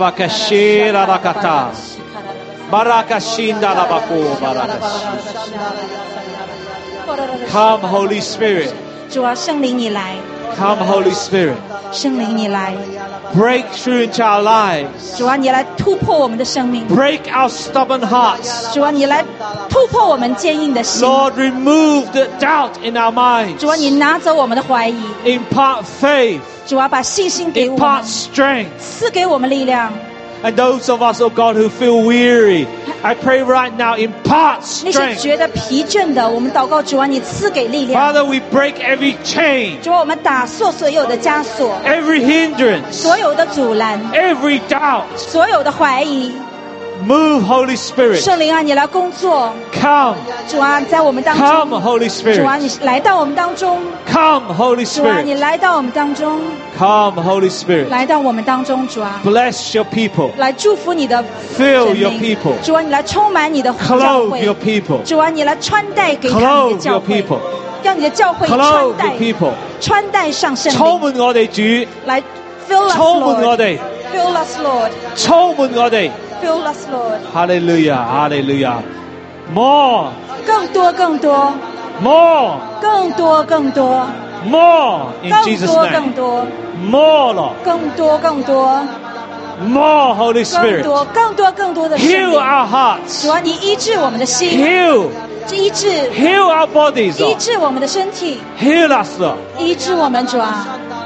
Come, Holy Spirit. 主啊，圣灵你来。 Come, Holy Spirit. 圣灵你来。 Break through into our lives. 主啊，你来突破我们的生命。 Break our stubborn hearts. 主啊，你来突破我们坚硬的心。 Lord, remove the doubt in our minds. 主啊，你拿走我们的怀疑。 Impart faith. 主啊，把信心给我们。 Impart strength. 赐给我们力量。 And those of us, oh God, who feel weary, I pray right now, impart 那些 strength. 觉得疲倦的，我们祷告主啊，你赐给力量。 Father, we break every chain, 主啊，我们打碎所有的枷锁， every hindrance, 所有的阻拦， every doubt. 所有的怀疑。 Move, Holy Spirit. 圣灵啊，你来工作。 Come. 主啊，在我们当中。 Come, Holy 主啊， Spirit. 你来到我们当中。 Come, Holy 主啊，你 Spirit. 来到我们当中。 Come, Holy Spirit. 来到我们当中，主啊， Bless your people. 来祝福你的 Fill 神 your 明 people. 主啊，你来充满你的教 Clothe 会 your。people. 主啊，你来穿戴给他们的 Clothe 教 your 会 people. 让你的教会 Clothe 穿戴 your people. 穿戴上圣充灵， 滿我哋主， 来 fill us 充滿我哋， Lord，fill us Lord，fill 充滿我哋。 us Lord， Hallelujah, Hallelujah. More, 更多更多 more, 更多更多 more in 更 Jesus' 多更 name. 多 More, Lord. 更多更多 More, Holy 更 Spirit. 多更多更多的圣 Heal 灵。 our hearts. 主啊，你医治我们的心， Heal, 医治 heal our bodies, 医 Lord. 治我们的身体， Heal us, Lord. 医治我们主啊。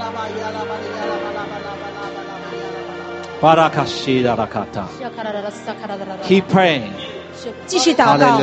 Barakashida rakata. Keep praying. 继续祷告。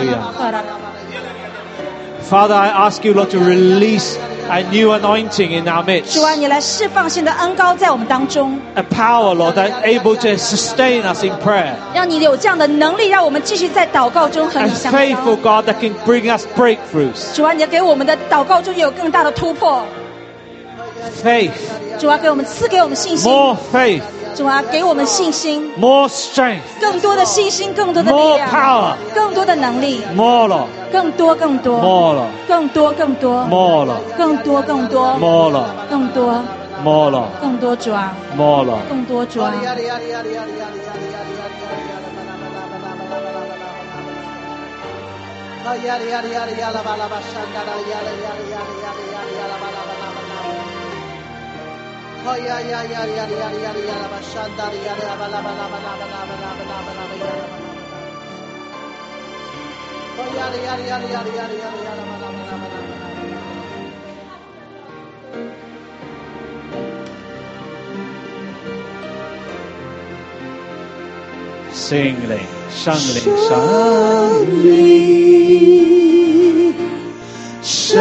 Father, I ask you, Lord, to release a new anointing in our midst. 主啊，你来释放新的恩膏在我们当中， A power, Lord, that is able to sustain us in prayer. 让你有这样的能力，让我们继续在祷告中和 A 你相 faithful 交。 God that can bring us breakthroughs. 主啊，你给我们的祷告中有更大的突破。 Faith, 主啊，给我们赐给我们信心。 more faith, 主啊，给我们信心， more strength, 更多的信心，更多的力 more 量， power, 更多的能力， more, Lord, 更多更多， more, Lord, 更多更多， more, Lord, 更多更多， more, Lord, 更多 more, Lord, 更多主啊， more, Lord. 更多主啊。 圣灵，圣灵，圣灵， 圣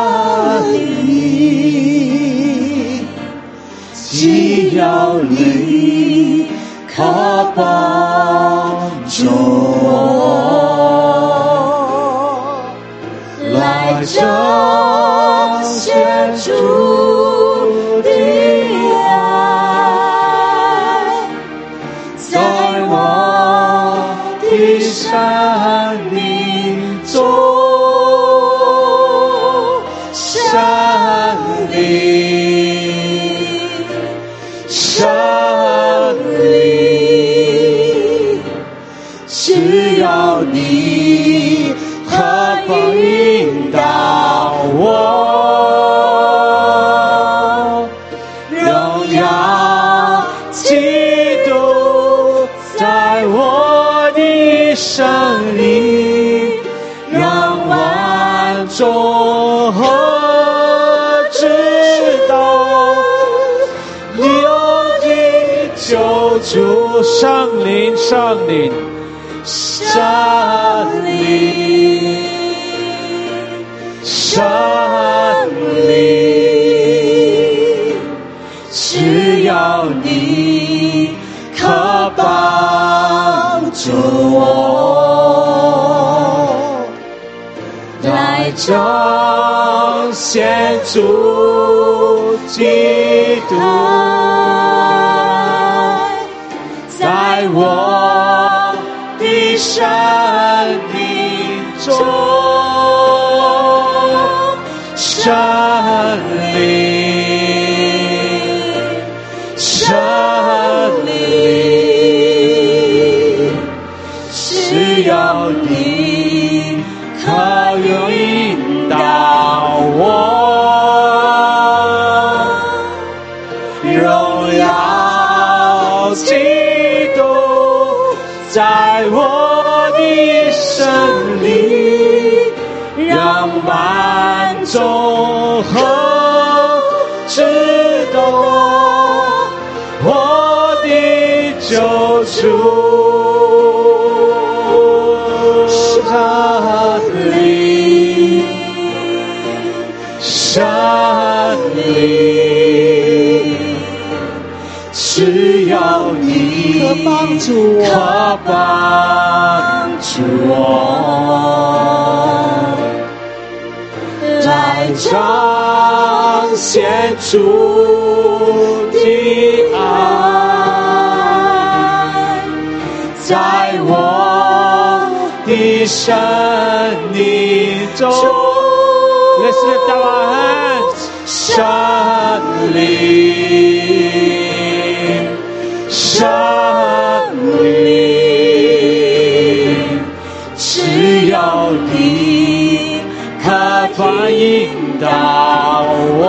灵，只要你可帮助我，来彰显主的爱，在我的生命中。圣灵，圣灵，只要你和引导我，荣耀基督在我的生命，让万众主圣灵，圣灵， 圣灵，圣灵，只要你彰显出基督，在我的生命中，圣灵，圣灵，是要你可引导我，荣耀基督在我的生里，让万众和知道我的救主。圣灵，圣灵，只要你可帮助我，可帮助我，来彰显出的爱，在我的生命中。 Let's lift up our hands. 圣灵，圣灵，只要你可反引导我，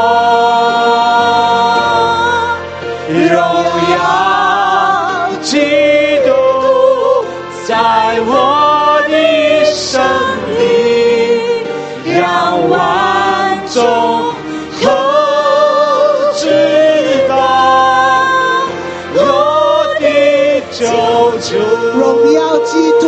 荣耀基督在我的生里，让万众和知道我的救主， 荣耀基督，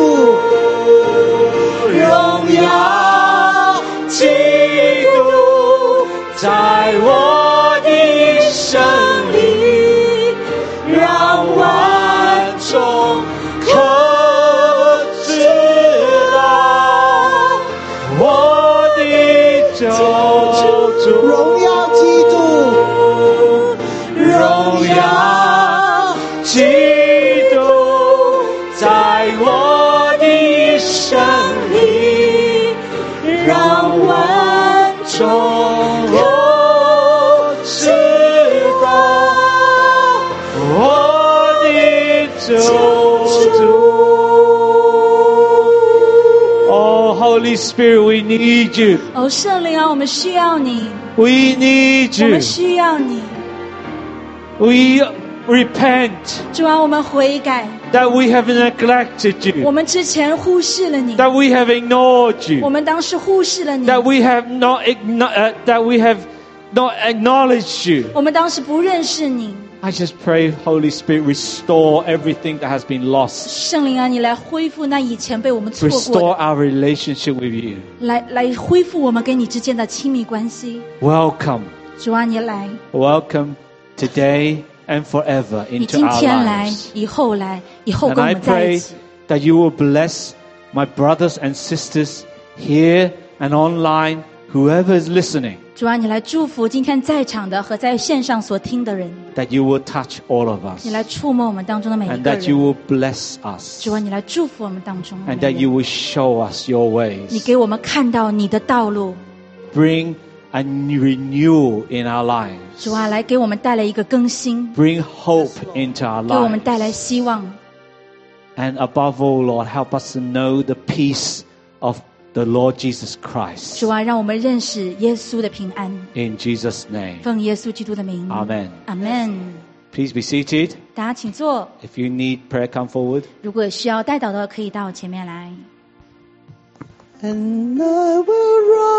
荣耀基督在我的生里，让万众可知道我的救主， 荣耀基督， 荣耀基督在我的生里，让万众都知道我的救主。 Oh, Holy Spirit, we need you. 哦，圣灵啊，我们需要你， We need 我 you. 们需要你。 We repent 主啊，我们悔改， that we have neglected 我 you, 们之前忽视了你， that we have ignored 我 you, 们当时忽视了你， that we have not igno- uh, that we have not acknowledged you. 我们当时不认识你。 I just pray, Holy Spirit, restore everything that has been lost. 圣灵啊，你来恢复那以前被我们错过 Restore 的， our relationship with you. 来来恢复我们跟你之间的亲密关系。 Welcome, 主啊，你来， welcome today and forever 你 into 今 our 天来， lives. 以后来，以后 And 跟我 I 们在一 pray 起。 that you will bless my brothers and sisters here and online, whoever is listening, 主啊，你来祝福今天在场的和在线上所听的人， that you will touch all of us, 你来触摸我们当中的每一 and 个 that you 人。 will bless us, 主啊，你来祝福我们当中的 and 每 that 一 you 个人， will show us your 你 ways. 给我们看到你的道路。 Bring a new renewal in our lives. 主啊，来给我们带来一个更新， Bring hope into our 给我们带来 lives. 希望。 And above all, Lord, help us to know the peace of the Lord Jesus Christ. 主啊，让我们认识耶稣的平安， In Jesus' name. 奉耶稣基督的名。 Amen. 阿门。 Please be seated. 大家请坐。 If you need prayer, come forward. 如果需要代祷的，可以到前面来。 And I will rise.